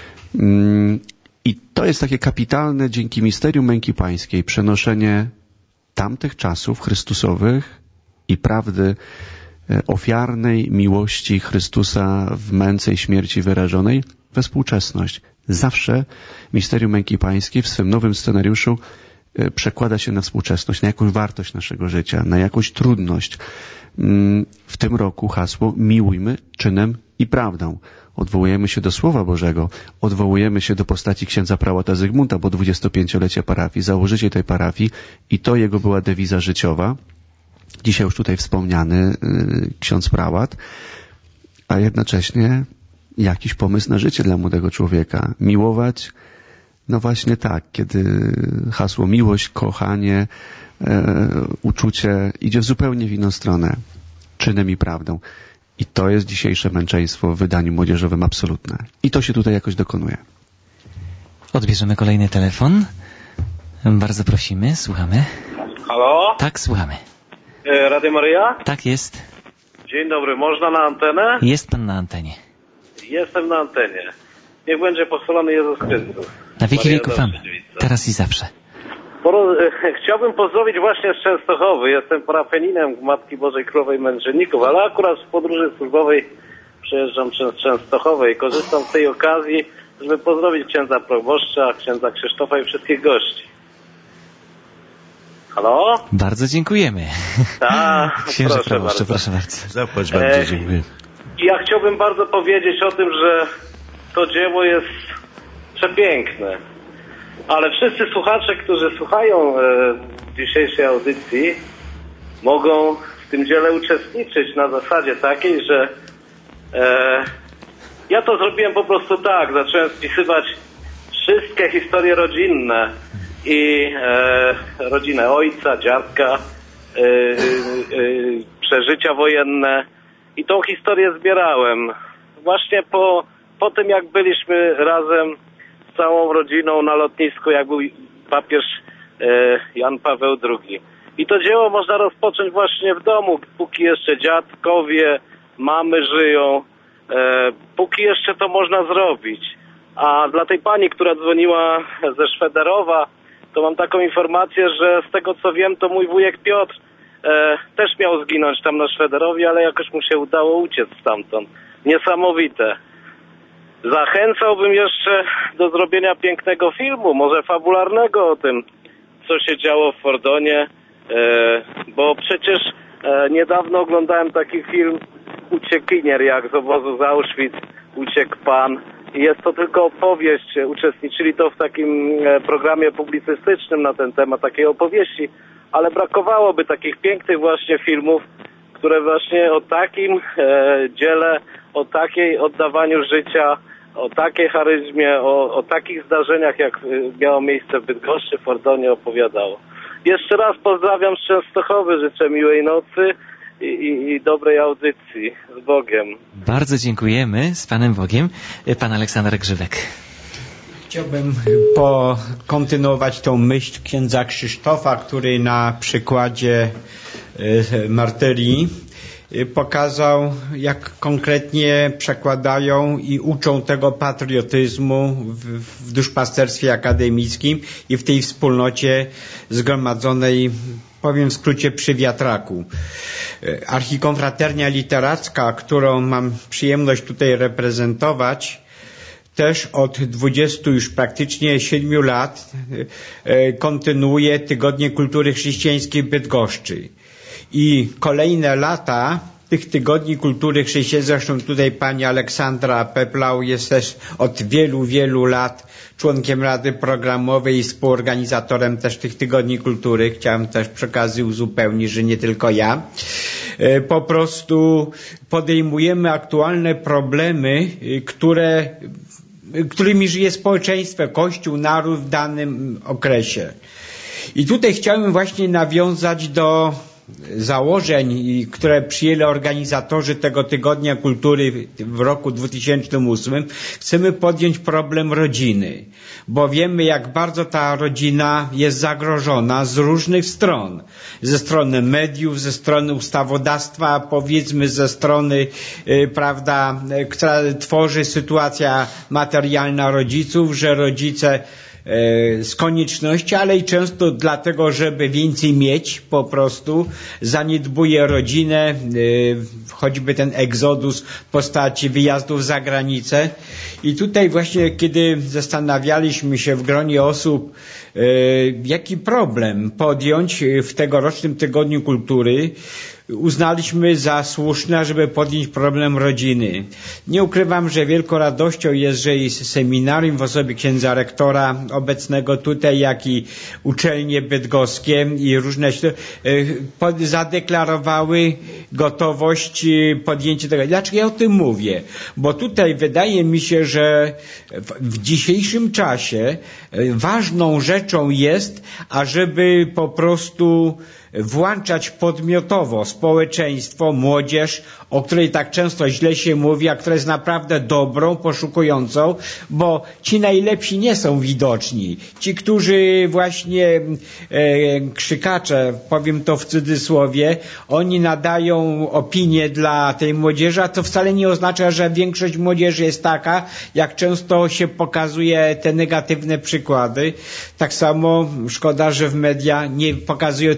I to jest takie kapitalne dzięki misterium męki pańskiej przenoszenie tamtych czasów chrystusowych i prawdy ofiarnej miłości Chrystusa w męce i śmierci wyrażonej we współczesność. Zawsze misterium męki pańskiej w swym nowym scenariuszu przekłada się na współczesność, na jakąś wartość naszego życia, na jakąś trudność. W tym roku hasło miłujmy czynem i prawdą. Odwołujemy się do Słowa Bożego, odwołujemy się do postaci księdza prałata Zygmunta, bo dwudziestopięciolecie parafii, założyciel tej parafii i to jego była dewiza życiowa. Dzisiaj już tutaj wspomniany y, ksiądz prałat, a jednocześnie jakiś pomysł na życie dla młodego człowieka. Miłować, no właśnie tak, kiedy hasło miłość, kochanie, y, uczucie idzie w zupełnie w inną stronę, czynem i prawdą. I to jest dzisiejsze męczeństwo w wydaniu młodzieżowym absolutne. I to się tutaj jakoś dokonuje. Odbierzemy kolejny telefon. Bardzo prosimy, słuchamy. Halo? Tak, słuchamy. E, Radio Maryja? Tak jest. Dzień dobry, można na antenę? Jest pan na antenie. Jestem na antenie. Niech będzie pochwalony Jezus Chrystus. Na wieki wieków amen. Teraz i zawsze. Chciałbym pozdrowić właśnie z Częstochowy. Jestem parafianinem Matki Bożej Królowej Męczenników, ale akurat w podróży służbowej przejeżdżam przez Częstochowę i korzystam z tej okazji, żeby pozdrowić księdza proboszcza, księdza Krzysztofa i wszystkich gości. Halo? Bardzo dziękujemy. Tak, księże proszę proboszcze, bardzo. proszę bardzo. Zapłać bardzo, e, dziękuję. Ja chciałbym bardzo powiedzieć o tym, że to dzieło jest przepiękne. Ale wszyscy słuchacze, którzy słuchają e, w dzisiejszej audycji mogą w tym dziele uczestniczyć na zasadzie takiej, że e, ja to zrobiłem po prostu tak, zacząłem spisywać wszystkie historie rodzinne i e, rodzinę ojca, dziadka, e, e, przeżycia wojenne i tą historię zbierałem. Właśnie po, po tym, jak byliśmy razem z całą rodziną na lotnisku, jak był papież e, Jan Paweł drugi. I to dzieło można rozpocząć właśnie w domu, póki jeszcze dziadkowie, mamy żyją, e, póki jeszcze to można zrobić. A dla tej pani, która dzwoniła ze Szwederowa, to mam taką informację, że z tego co wiem, to mój wujek Piotr e, też miał zginąć tam na Szwederowie, ale jakoś mu się udało uciec stamtąd. Niesamowite. Zachęcałbym jeszcze do zrobienia pięknego filmu, może fabularnego o tym, co się działo w Fordonie, e, bo przecież e, niedawno oglądałem taki film Uciekinier, jak z obozu z Auschwitz uciekł pan. I jest to tylko opowieść, uczestniczyli to w takim programie publicystycznym na ten temat, takiej opowieści, ale brakowałoby takich pięknych właśnie filmów, które właśnie o takim e, dziele, o takiej oddawaniu życia, o takiej charyzmie, o, o takich zdarzeniach, jak miało miejsce w Bydgoszczy, w Fordonie opowiadało. Jeszcze raz pozdrawiam z Częstochowy, życzę miłej nocy i, i, i dobrej audycji. Z Bogiem. Bardzo dziękujemy. Z Panem Bogiem. Pan Aleksander Grzywek. Chciałbym kontynuować tą myśl księdza Krzysztofa, który na przykładzie martyrii pokazał, jak konkretnie przekładają i uczą tego patriotyzmu w, w duszpasterstwie akademickim i w tej wspólnocie zgromadzonej, powiem w skrócie, przy wiatraku. Archikonfraternia literacka, którą mam przyjemność tutaj reprezentować, też od dwudziestu już praktycznie siedmiu lat kontynuuje Tygodnie Kultury Chrześcijańskiej w Bydgoszczy. I kolejne lata tych Tygodni Kultury Chrześcijańskiej, zresztą tutaj pani Aleksandra Peplau jest też od wielu, wielu lat członkiem Rady Programowej i współorganizatorem też tych Tygodni Kultury. Chciałem też przy okazji uzupełnić, że nie tylko ja. Po prostu podejmujemy aktualne problemy, które, którymi żyje społeczeństwo, Kościół, naród w danym okresie. I tutaj chciałem właśnie nawiązać do założeń, które przyjęli organizatorzy tego Tygodnia Kultury w roku dwutysięcznym ósmym. Chcemy podjąć problem rodziny, bo wiemy, jak bardzo ta rodzina jest zagrożona z różnych stron. Ze strony mediów, ze strony ustawodawstwa, powiedzmy ze strony, yy, prawda, która tworzy sytuacja materialna rodziców, że rodzice z konieczności, ale i często dlatego, żeby więcej mieć, po prostu zaniedbuje rodzinę, choćby ten egzodus w postaci wyjazdów za granicę. I tutaj właśnie, kiedy zastanawialiśmy się w gronie osób, jaki problem podjąć w tegorocznym Tygodniu Kultury, uznaliśmy za słuszne, żeby podjąć problem rodziny. Nie ukrywam, że wielką radością jest, że i seminarium w osobie księdza rektora obecnego tutaj, jak i uczelnie bydgoskie i różne zadeklarowały gotowość podjęcia tego. Dlaczego ja o tym mówię? Bo tutaj wydaje mi się, że w dzisiejszym czasie ważną rzeczą jest, ażeby po prostu włączać podmiotowo społeczeństwo, młodzież, o której tak często źle się mówi, a która jest naprawdę dobrą, poszukującą, bo ci najlepsi nie są widoczni. Ci, którzy właśnie e, krzykacze, powiem to w cudzysłowie, oni nadają opinię dla tej młodzieży, a to wcale nie oznacza, że większość młodzieży jest taka, jak często się pokazuje te negatywne przykłady. Tak samo szkoda, że w media nie pokazują tych pozytywnych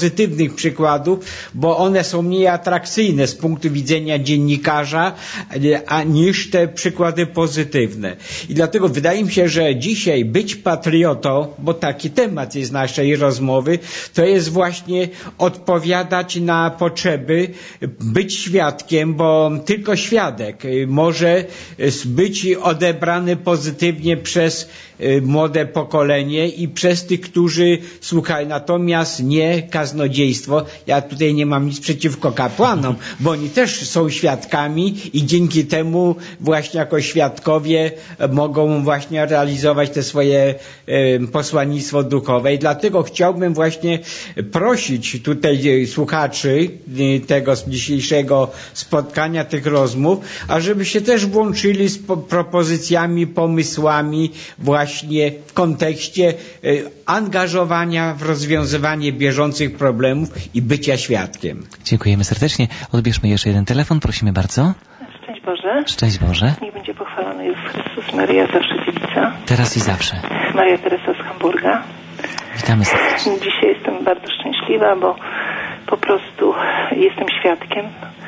pozytywnych przykładów, bo one są mniej atrakcyjne z punktu widzenia dziennikarza, a niż te przykłady pozytywne. I dlatego wydaje mi się, że dzisiaj być patriotą, bo taki temat jest naszej rozmowy, to jest właśnie odpowiadać na potrzeby, być świadkiem, bo tylko świadek może być odebrany pozytywnie przez młode pokolenie i przez tych, którzy słuchają. Natomiast nie kaznodziejstwo. Ja tutaj nie mam nic przeciwko kapłanom, bo oni też są świadkami i dzięki temu właśnie jako świadkowie mogą właśnie realizować te swoje posłannictwo duchowe. I dlatego chciałbym właśnie prosić tutaj słuchaczy tego dzisiejszego spotkania, tych rozmów, ażeby się też włączyli z propozycjami, pomysłami właśnie w kontekście angażowania w rozwiązywanie bieżących problemów i bycia świadkiem. Dziękujemy serdecznie. Odbierzmy jeszcze jeden telefon, prosimy bardzo. Szczęść Boże. Szczęść Boże. Niech będzie pochwalony Jezus Chrystus, Maria zawsze dziewica. Teraz i zawsze. Maria Teresa z Hamburga. Witamy serdecznie. Dzisiaj jestem bardzo szczęśliwa, bo po prostu jestem świadkiem.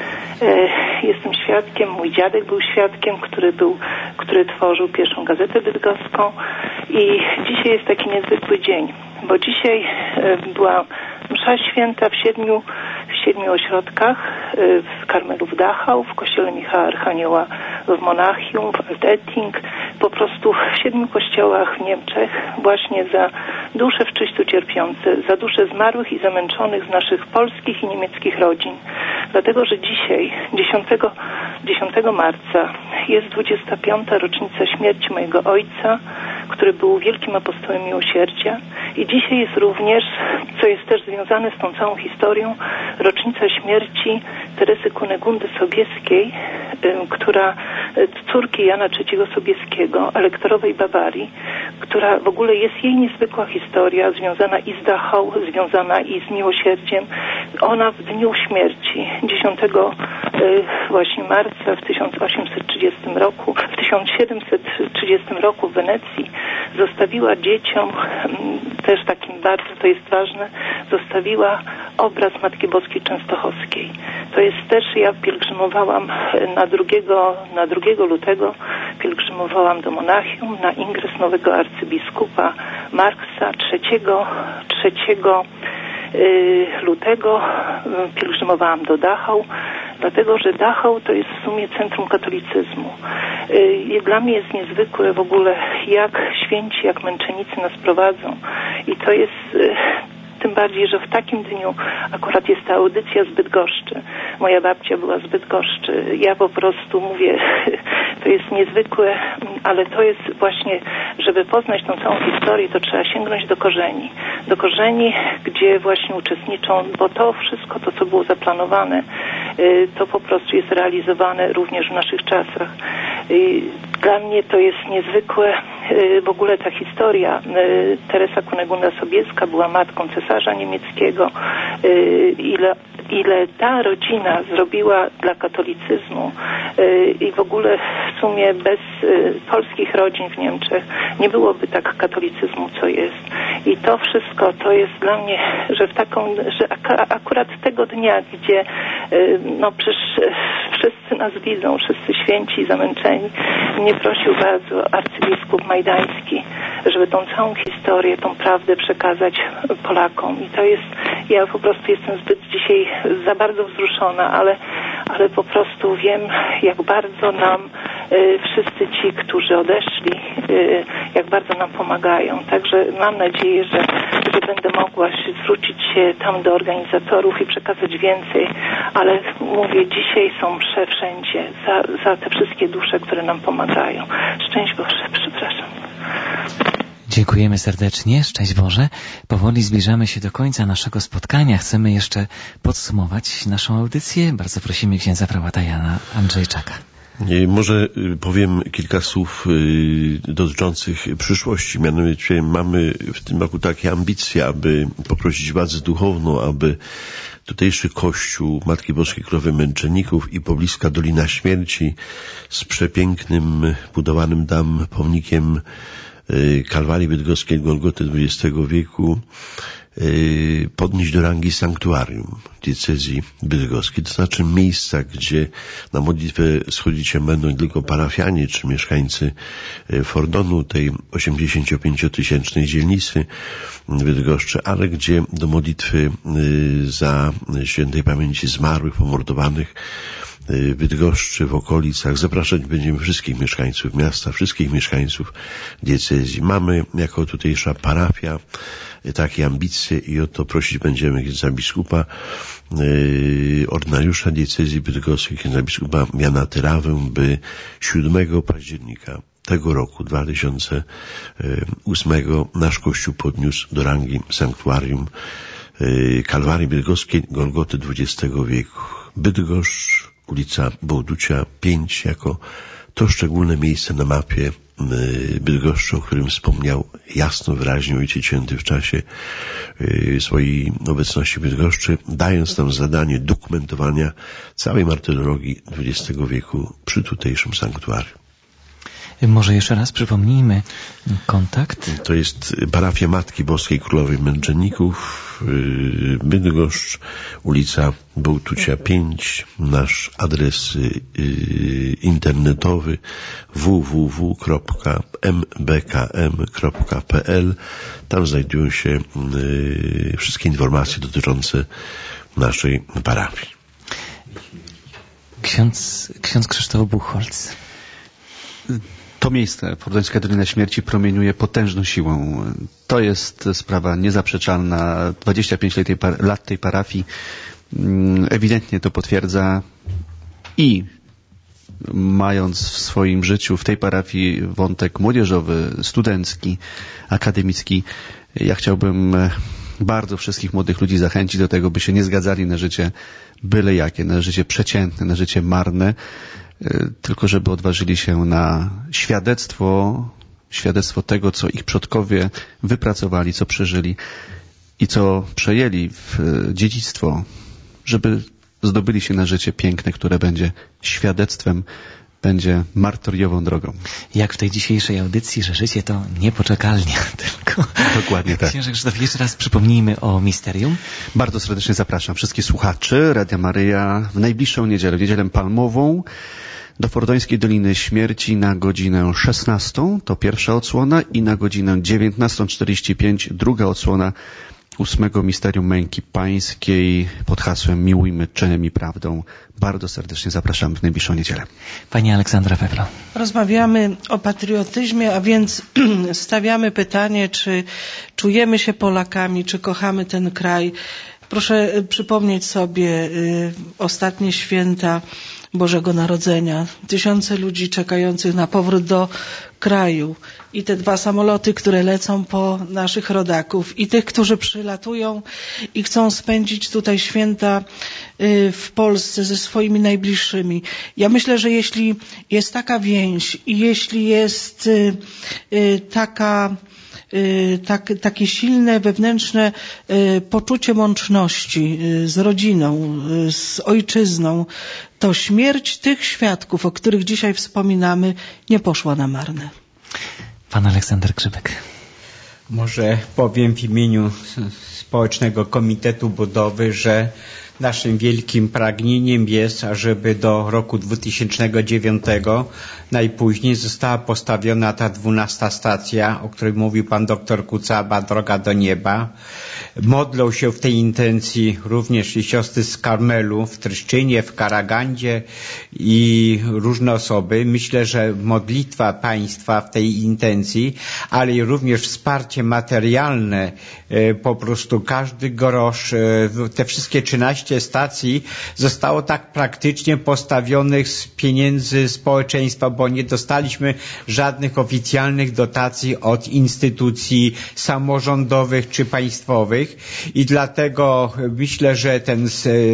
Jestem świadkiem, mój dziadek był świadkiem, który był, który tworzył pierwszą gazetę bydgoską i dzisiaj jest taki niezwykły dzień, bo dzisiaj była msza święta w siedmiu, w siedmiu ośrodkach, w Karmelu w Dachau, w kościele Michała Archanioła w Monachium, w Altetting, po prostu w siedmiu kościołach w Niemczech właśnie za dusze w czyściu cierpiące, za dusze zmarłych i zamęczonych z naszych polskich i niemieckich rodzin. Dlatego, że dzisiaj, dziesiątego marca, jest dwudziesta piąta rocznica śmierci mojego ojca, który był wielkim apostołem miłosierdzia i dzisiaj jest również, co jest też związane z tą całą historią, rocznica śmierci Teresy Kunegundy Sobieskiej, która, córki Jana trzeciego Sobieskiego, elektorowej Bawarii, która w ogóle jest jej niezwykła historia, związana i z Dachau, związana i z miłosierdziem. Ona w dniu śmierci, dziesiątego właśnie marca w tysiąc osiemset trzydziestym roku, w tysiąc siedemset trzydziestym roku w Wenecji zostawiła dzieciom, też takim bardzo, to jest ważne, zostawiła obraz Matki Boskiej Częstochowskiej. To jest też, ja pielgrzymowałam na drugiego, na drugiego lutego, pielgrzymowałam do Monachium na ingres nowego arcybiskupa Marksa, trzeciego, trzeciego lutego pielgrzymowałam do Dachau, dlatego, że Dachau to jest w sumie centrum katolicyzmu. Dla mnie jest niezwykłe w ogóle, jak święci, jak męczennicy nas prowadzą i to jest tym bardziej, że w takim dniu akurat jest ta audycja z Bydgoszczy. Moja babcia była z Bydgoszczy. Ja po prostu mówię, to jest niezwykłe, ale to jest właśnie, żeby poznać tą całą historię, to trzeba sięgnąć do korzeni. Do korzeni, gdzie właśnie uczestniczą, bo to wszystko, to co było zaplanowane, to po prostu jest realizowane również w naszych czasach. Dla mnie to jest niezwykłe, w ogóle ta historia. Teresa Kunegunda Sobieska była matką cesarza niemieckiego. Ile, ile ta rodzina zrobiła dla katolicyzmu i w ogóle w sumie bez polskich rodzin w Niemczech nie byłoby tak katolicyzmu, co jest. I to wszystko to jest dla mnie, że w taką, że akurat tego dnia, gdzie no przecież wszyscy nas widzą, wszyscy święci i zamęczeni, mnie prosił bardzo arcybiskup Majdański, żeby tą całą historię, tą prawdę przekazać Polakom. I to jest, ja po prostu jestem zbyt dzisiaj za bardzo wzruszona, ale, ale po prostu wiem, jak bardzo nam y, wszyscy ci, którzy odeszli, y, jak bardzo nam pomagają. Także mam nadzieję, że, że będę mogła się zwrócić się tam do organizatorów i przekazać więcej, ale mówię, dzisiaj są msze wszędzie za, za te wszystkie dusze, które nam pomagają. Szczęść Boże, przepraszam. Dziękujemy serdecznie, szczęść Boże. Powoli zbliżamy się do końca naszego spotkania. Chcemy jeszcze podsumować naszą audycję. Bardzo prosimy księdza prałata Jana Andrzejczaka. Może powiem kilka słów dotyczących przyszłości. Mianowicie mamy w tym roku takie ambicje, aby poprosić władzę duchowną, aby tutejszy kościół Matki Boskiej Królowej Męczenników i pobliska Dolina Śmierci z przepięknym, budowanym tam pomnikiem Kalwarii Bydgoskiej Golgoty dwudziestego wieku podnieść do rangi sanktuarium diecezji bydgoskiej, to znaczy miejsca, gdzie na modlitwę schodzić się będą nie tylko parafianie czy mieszkańcy Fordonu, tej osiemdziesięciopięciotysięcznej dzielnicy Bydgoszczy, ale gdzie do modlitwy za świętej pamięci zmarłych, pomordowanych w Bydgoszczy, w okolicach zapraszać będziemy wszystkich mieszkańców miasta, wszystkich mieszkańców diecezji. Mamy jako tutejsza parafia takie ambicje i o to prosić będziemy księdza biskupa, yy, ordynariusza diecezji bydgoskiej, księdza biskupa Jana Tyrawę, by siódmego października tego roku, dwa tysiące ósmego, nasz Kościół podniósł do rangi sanktuarium yy, Kalwarii Bydgoskiej, Golgoty dwudziestego wieku. Bydgoszcz, ulica Bołducia pięć, jako to szczególne miejsce na mapie Bydgoszczy, o którym wspomniał jasno, wyraźnie Ojciec Święty w czasie swojej obecności w Bydgoszczy, dając nam zadanie dokumentowania całej martyrologii dwudziestego wieku przy tutejszym sanktuarium. Może jeszcze raz przypomnijmy kontakt. To jest parafia Matki Boskiej Królowej Męczenników, Bydgoszcz, ulica Bołtucia pięć, nasz adres internetowy w w w kropka m b k m kropka p l. Tam znajdują się wszystkie informacje dotyczące naszej parafii. Ksiądz, ksiądz Krzysztof Buchholz. To miejsce, Fordońska Dolina Śmierci, promieniuje potężną siłą. To jest sprawa niezaprzeczalna. dwadzieścia pięć lat tej, lat tej parafii ewidentnie to potwierdza i mając w swoim życiu w tej parafii wątek młodzieżowy, studencki, akademicki, ja chciałbym bardzo wszystkich młodych ludzi zachęcić do tego, by się nie zgadzali na życie byle jakie, na życie przeciętne, na życie marne, tylko żeby odważyli się na świadectwo, świadectwo tego, co ich przodkowie wypracowali, co przeżyli i co przejęli w dziedzictwo, żeby zdobyli się na życie piękne, które będzie świadectwem, będzie martyriową drogą. Jak w tej dzisiejszej audycji, że życie to niepoczekalnia, tylko... Dokładnie tak. Księże Krzysztof, jeszcze raz przypomnijmy o misterium. Bardzo serdecznie zapraszam wszystkich słuchaczy Radia Maryja w najbliższą niedzielę, w niedzielę palmową, do Fordońskiej Doliny Śmierci na godzinę szesnastą, to pierwsza odsłona, i na godzinę dziewiętnastą czterdzieści pięć druga odsłona ósmego Misterium Męki Pańskiej pod hasłem Miłujmy czynem i prawdą. Bardzo serdecznie zapraszamy w najbliższą niedzielę. Pani Aleksandra Fewro. Rozmawiamy o patriotyzmie, a więc stawiamy pytanie, czy czujemy się Polakami, czy kochamy ten kraj. Proszę przypomnieć sobie y, ostatnie święta Bożego Narodzenia. Tysiące ludzi czekających na powrót do kraju i te dwa samoloty, które lecą po naszych rodaków i tych, którzy przylatują i chcą spędzić tutaj święta y, w Polsce ze swoimi najbliższymi. Ja myślę, że jeśli jest taka więź i jeśli jest y, y, taka Tak, takie silne, wewnętrzne poczucie łączności z rodziną, z ojczyzną, to śmierć tych świadków, o których dzisiaj wspominamy, nie poszła na marne. Pan Aleksander Grzybek. Może powiem w imieniu Społecznego Komitetu Budowy, że naszym wielkim pragnieniem jest, ażeby do roku dwutysięcznego dziewiątego najpóźniej została postawiona ta dwunasta stacja, o której mówił pan doktor Kucaba, Droga do Nieba. Modlą się w tej intencji również i siostry z Karmelu w Tryszczynie, w Karagandzie i różne osoby. Myślę, że modlitwa państwa w tej intencji, ale i również wsparcie materialne, po prostu każdy grosz, te wszystkie trzynaście stacji zostało tak praktycznie postawionych z pieniędzy społeczeństwa, bo nie dostaliśmy żadnych oficjalnych dotacji od instytucji samorządowych czy państwowych i dlatego myślę, że ten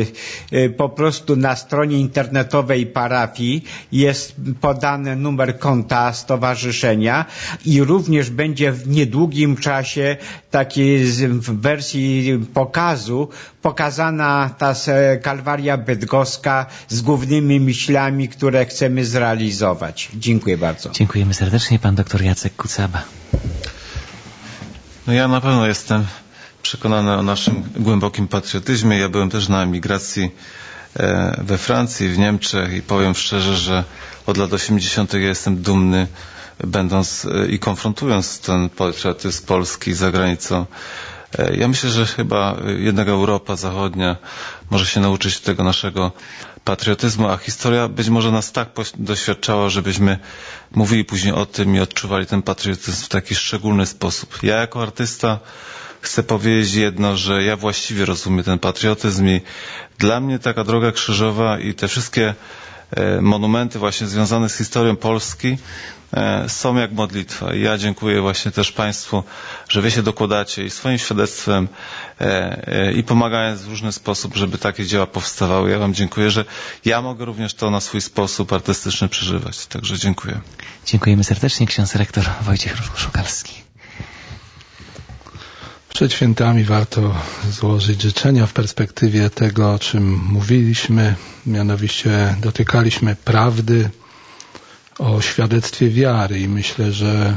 po prostu na stronie internetowej parafii jest podany numer konta stowarzyszenia i również będzie w niedługim czasie takiej w wersji pokazu pokazana ta Kalwaria Bydgoska z głównymi myślami, które chcemy zrealizować. Dziękuję bardzo. Dziękujemy serdecznie. Pan doktor Jacek Kucaba. No ja na pewno jestem przekonane o naszym głębokim patriotyzmie. Ja byłem też na emigracji we Francji, w Niemczech i powiem szczerze, że od lat osiemdziesiątych ja jestem dumny, będąc i konfrontując ten patriotyzm polski za granicą. Ja myślę, że chyba jednak Europa Zachodnia może się nauczyć tego naszego patriotyzmu, a historia być może nas tak doświadczała, żebyśmy mówili później o tym i odczuwali ten patriotyzm w taki szczególny sposób. Ja jako artysta chcę powiedzieć jedno, że ja właściwie rozumiem ten patriotyzm i dla mnie taka droga krzyżowa i te wszystkie monumenty właśnie związane z historią Polski są jak modlitwa. I ja dziękuję właśnie też Państwu, że Wy się dokładacie i swoim świadectwem i pomagając w różny sposób, żeby takie dzieła powstawały. Ja Wam dziękuję, że ja mogę również to na swój sposób artystyczny przeżywać. Także dziękuję. Dziękujemy serdecznie. Ksiądz rektor Wojciech Szukalski. Przed świętami warto złożyć życzenia w perspektywie tego, o czym mówiliśmy. Mianowicie dotykaliśmy prawdy o świadectwie wiary i myślę, że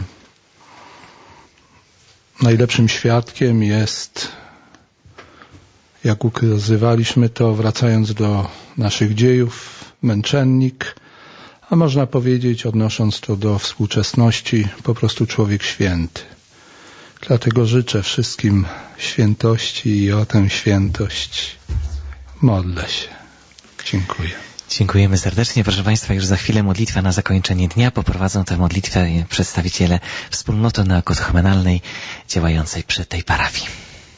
najlepszym świadkiem jest, jak ukazywaliśmy to, wracając do naszych dziejów, męczennik, a można powiedzieć, odnosząc to do współczesności, po prostu człowiek święty. Dlatego życzę wszystkim świętości i o tę świętość modlę się. Dziękuję. Dziękujemy serdecznie. Proszę Państwa, już za chwilę modlitwa na zakończenie dnia. Poprowadzą tę modlitwę przedstawiciele wspólnoty neokatechumenalnej działającej przy tej parafii.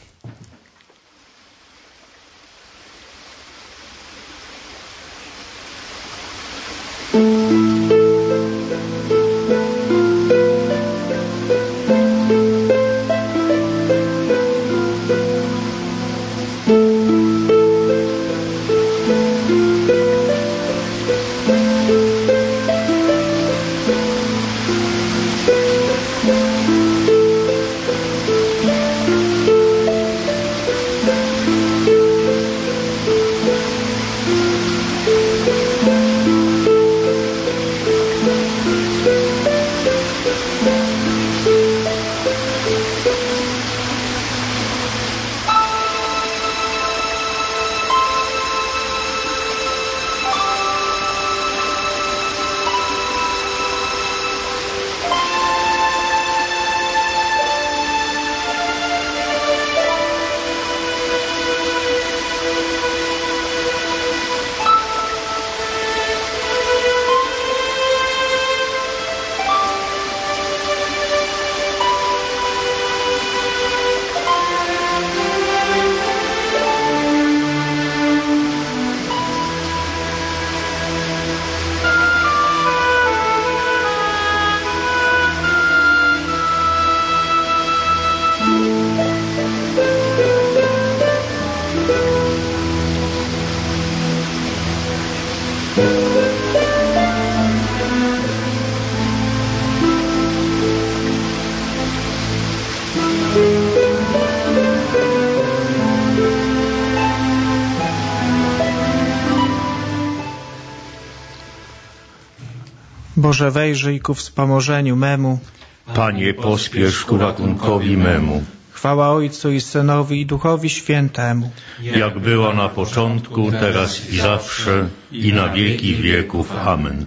Boże, wejrzyj ku wspomożeniu memu. Panie, pospiesz ku ratunkowi memu. Chwała Ojcu i Synowi i Duchowi Świętemu. Jak była na początku, teraz i zawsze, i na wieki wieków. Amen.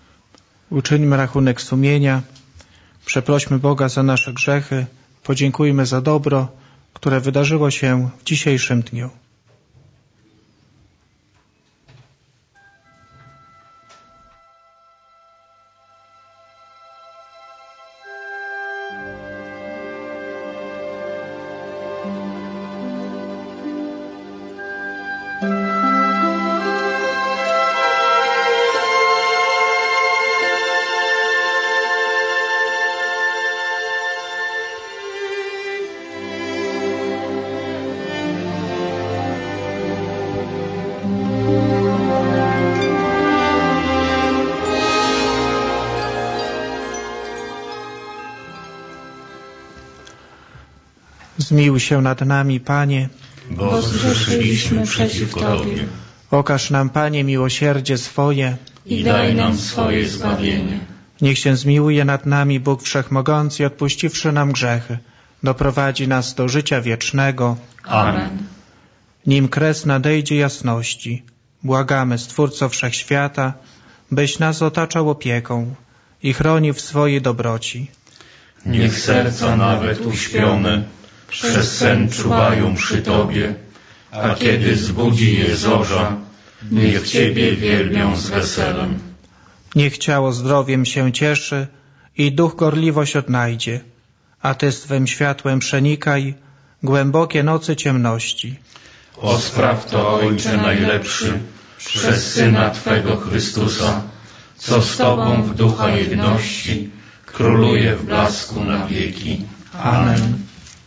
Uczyńmy rachunek sumienia, przeprośmy Boga za nasze grzechy, podziękujmy za dobro, które wydarzyło się w dzisiejszym dniu. Zmiłuj się nad nami, Panie, bo zgrzeszyliśmy przeciw Tobie. Okaż nam, Panie, miłosierdzie swoje i daj nam swoje zbawienie. Niech się zmiłuje nad nami Bóg Wszechmogący, odpuściwszy nam grzechy, doprowadzi nas do życia wiecznego. Amen. Nim kres nadejdzie jasności, błagamy Stwórco Wszechświata, byś nas otaczał opieką i chronił w swojej dobroci. Niech serca nawet uśpione przez sen czuwają przy Tobie, a kiedy zbudzi je zorza, niech Ciebie wielbią z weselem. Niech ciało zdrowiem się cieszy i duch gorliwość odnajdzie, a Ty swym światłem przenikaj głębokie nocy ciemności. Ospraw to, Ojcze najlepszy, przez Syna Twego Chrystusa, co z Tobą w ducha jedności króluje w blasku na wieki. Amen.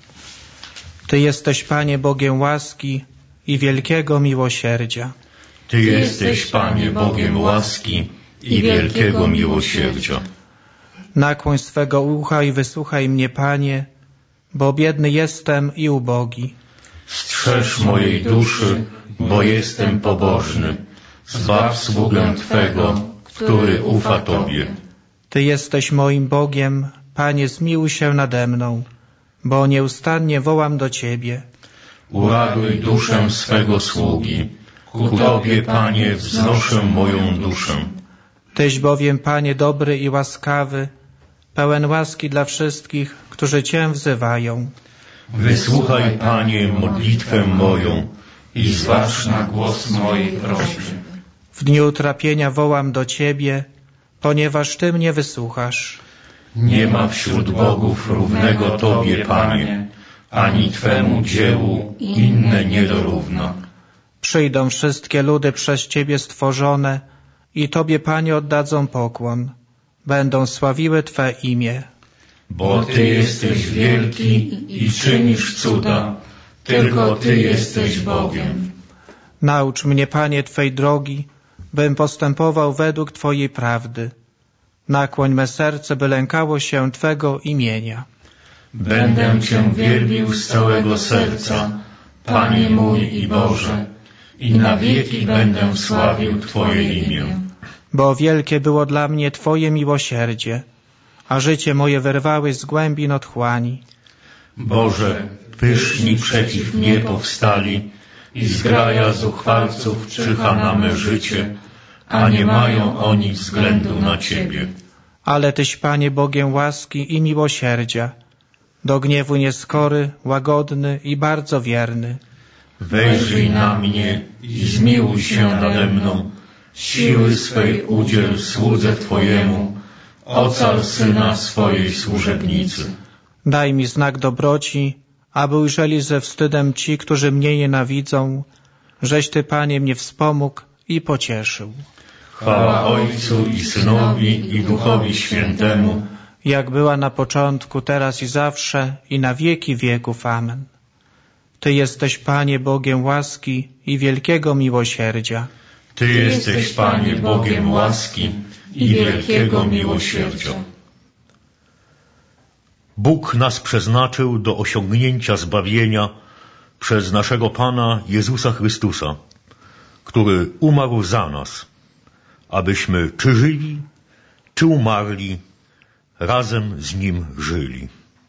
Ty jesteś, Panie, Bogiem łaski i wielkiego miłosierdzia. Ty jesteś, Panie, Bogiem łaski i wielkiego miłosierdzia. Nakłoń swego ucha i wysłuchaj mnie, Panie, bo biedny jestem i ubogi. Strzeż mojej duszy, bo jestem pobożny. Zbaw sługę Twego, który ufa Tobie. Ty jesteś moim Bogiem, Panie, zmiłuj się nade mną, bo nieustannie wołam do Ciebie. Uraduj duszę swego sługi. Ku Tobie, Panie, wznoszę moją duszę. Tyś bowiem, Panie, dobry i łaskawy, pełen łaski dla wszystkich, którzy Cię wzywają. Wysłuchaj, Panie, modlitwę moją i zważ na głos mojej prośby. W dniu utrapienia wołam do Ciebie, ponieważ Ty mnie wysłuchasz. Nie ma wśród bogów równego Tobie, Panie, ani Twemu dziełu inne nie dorówna. Przyjdą wszystkie ludy przez Ciebie stworzone i Tobie, Panie, oddadzą pokłon. Będą sławiły Twe imię. Bo Ty jesteś wielki i czynisz cuda, tylko Ty jesteś Bogiem. Naucz mnie, Panie, Twej drogi, bym postępował według Twojej prawdy. Nakłoń me serce, by lękało się Twego imienia. Będę Cię wielbił z całego serca, Panie mój i Boże, i na wieki będę sławił Twoje imię. Bo wielkie było dla mnie Twoje miłosierdzie, a życie moje wyrwałeś z głębin otchłani. Boże, pyszni przeciw mnie powstali i zgraja zuchwalców czyha na me życie, a nie mają oni względu na Ciebie. Ale Tyś, Panie, Bogiem łaski i miłosierdzia, do gniewu nieskory, łagodny i bardzo wierny. Wejrzyj na mnie i zmiłuj się nade mną, siły swej udziel słudze Twojemu, ocal Syna swojej służebnicy. Daj mi znak dobroci, aby ujrzeli ze wstydem ci, którzy mnie nienawidzą, żeś Ty, Panie, mnie wspomógł i pocieszył. Chwała Ojcu i Synowi i Duchowi Świętemu, jak była na początku, teraz i zawsze, i na wieki wieków. Amen. Ty jesteś, Panie, Bogiem łaski i wielkiego miłosierdzia. Ty jesteś, Panie, Bogiem łaski i wielkiego miłosierdzia. Bóg nas przeznaczył do osiągnięcia zbawienia przez naszego Pana Jezusa Chrystusa, który umarł za nas, abyśmy czy żyli, czy umarli, razem z Nim żyli.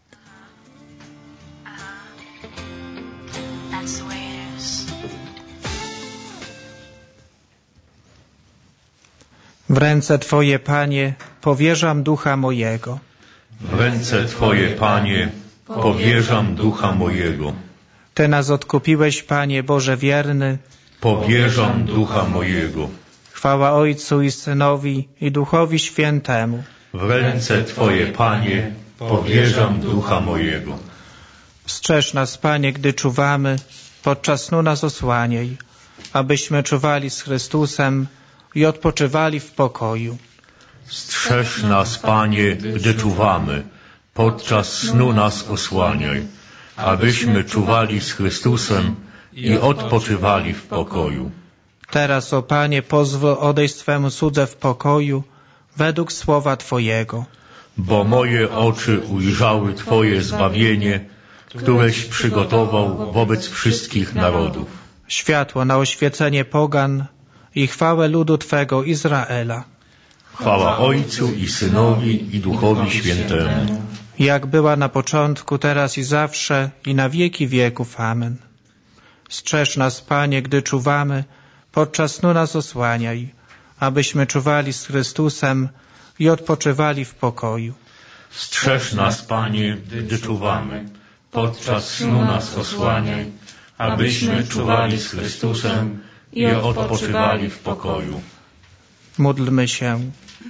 W ręce Twoje, Panie, powierzam ducha mojego. W ręce Twoje, Panie, powierzam ducha mojego. Ty nas odkupiłeś, Panie Boże wierny. Powierzam ducha mojego. Chwała Ojcu i Synowi i Duchowi Świętemu. W ręce Twoje, Panie, powierzam ducha mojego. Strzeż nas, Panie, gdy czuwamy, podczas snu nas osłaniaj, abyśmy czuwali z Chrystusem i odpoczywali w pokoju. Strzeż nas, Panie, gdy czuwamy, podczas snu nas osłaniaj, abyśmy czuwali z Chrystusem i odpoczywali w pokoju. Teraz, o Panie, pozwól odejść swemu słudze w pokoju, według słowa Twojego. Bo moje oczy ujrzały Twoje zbawienie, któreś przygotował wobec wszystkich narodów. Światło na oświecenie pogan i chwałę ludu Twego Izraela. Chwała Ojcu i Synowi i Duchowi Świętemu. jak była na początku, teraz i zawsze, i na wieki wieków. Amen. Strzeż nas, Panie, gdy czuwamy, podczas snu nas osłaniaj, abyśmy czuwali z Chrystusem i odpoczywali w pokoju. Strzeż nas, Panie, gdy czuwamy, podczas snu nas osłaniaj, abyśmy czuwali z Chrystusem i odpoczywali w pokoju. Módlmy się.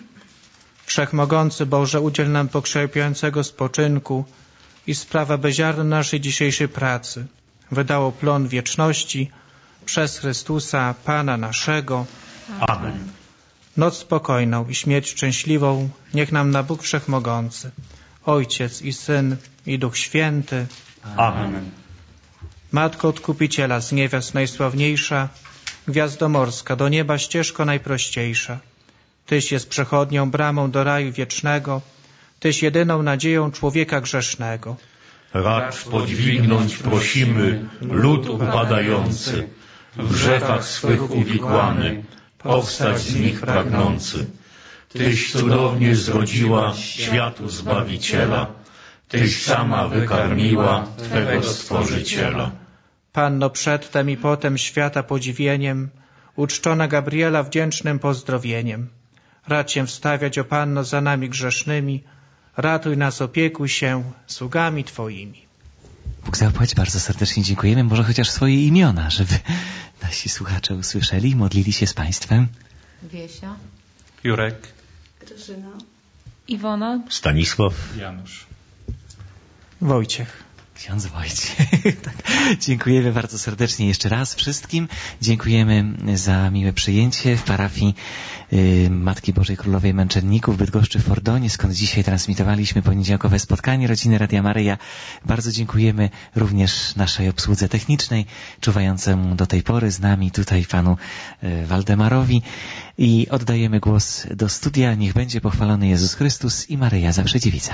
Wszechmogący Boże, udziel nam pokrzepającego spoczynku i sprawa bezziarna naszej dzisiejszej pracy wydało plon wieczności przez Chrystusa, Pana naszego. Amen. Noc spokojną i śmierć szczęśliwą niech nam da Bóg Wszechmogący, Ojciec i Syn i Duch Święty. Amen. Matko Odkupiciela z niewiast najsławniejsza, gwiazdomorska, do nieba ścieżko najprościejsza. Tyś jest przechodnią bramą do raju wiecznego, Tyś jedyną nadzieją człowieka grzesznego. Racz podźwignąć prosimy lud upadający, w grzechach swych uwikłany, powstać z nich pragnący. Tyś cudownie zrodziła światu Zbawiciela, Tyś sama wykarmiła Twego Stworzyciela. Panno przedtem i potem świata podziwieniem, uczczona Gabriela wdzięcznym pozdrowieniem. Racz się wstawiać, o Panno, za nami grzesznymi, ratuj nas, opiekuj się sługami Twoimi. Bóg zapłać, bardzo serdecznie dziękujemy. Może chociaż swoje imiona, żeby nasi słuchacze usłyszeli i modlili się z Państwem. Wiesia, Jurek, Grażyna, Iwona, Stanisław, Janusz, Wojciech. Ksiądz Wojciech. Tak. Dziękujemy bardzo serdecznie jeszcze raz wszystkim. Dziękujemy za miłe przyjęcie w parafii y, Matki Bożej Królowej Męczenników w Bydgoszczy w Fordonie, skąd dzisiaj transmitowaliśmy poniedziałkowe spotkanie Rodziny Radia Maryja. Bardzo dziękujemy również naszej obsłudze technicznej, czuwającemu do tej pory z nami tutaj panu y, Waldemarowi. I oddajemy głos do studia. Niech będzie pochwalony Jezus Chrystus i Maryja Zawsze Dziewica.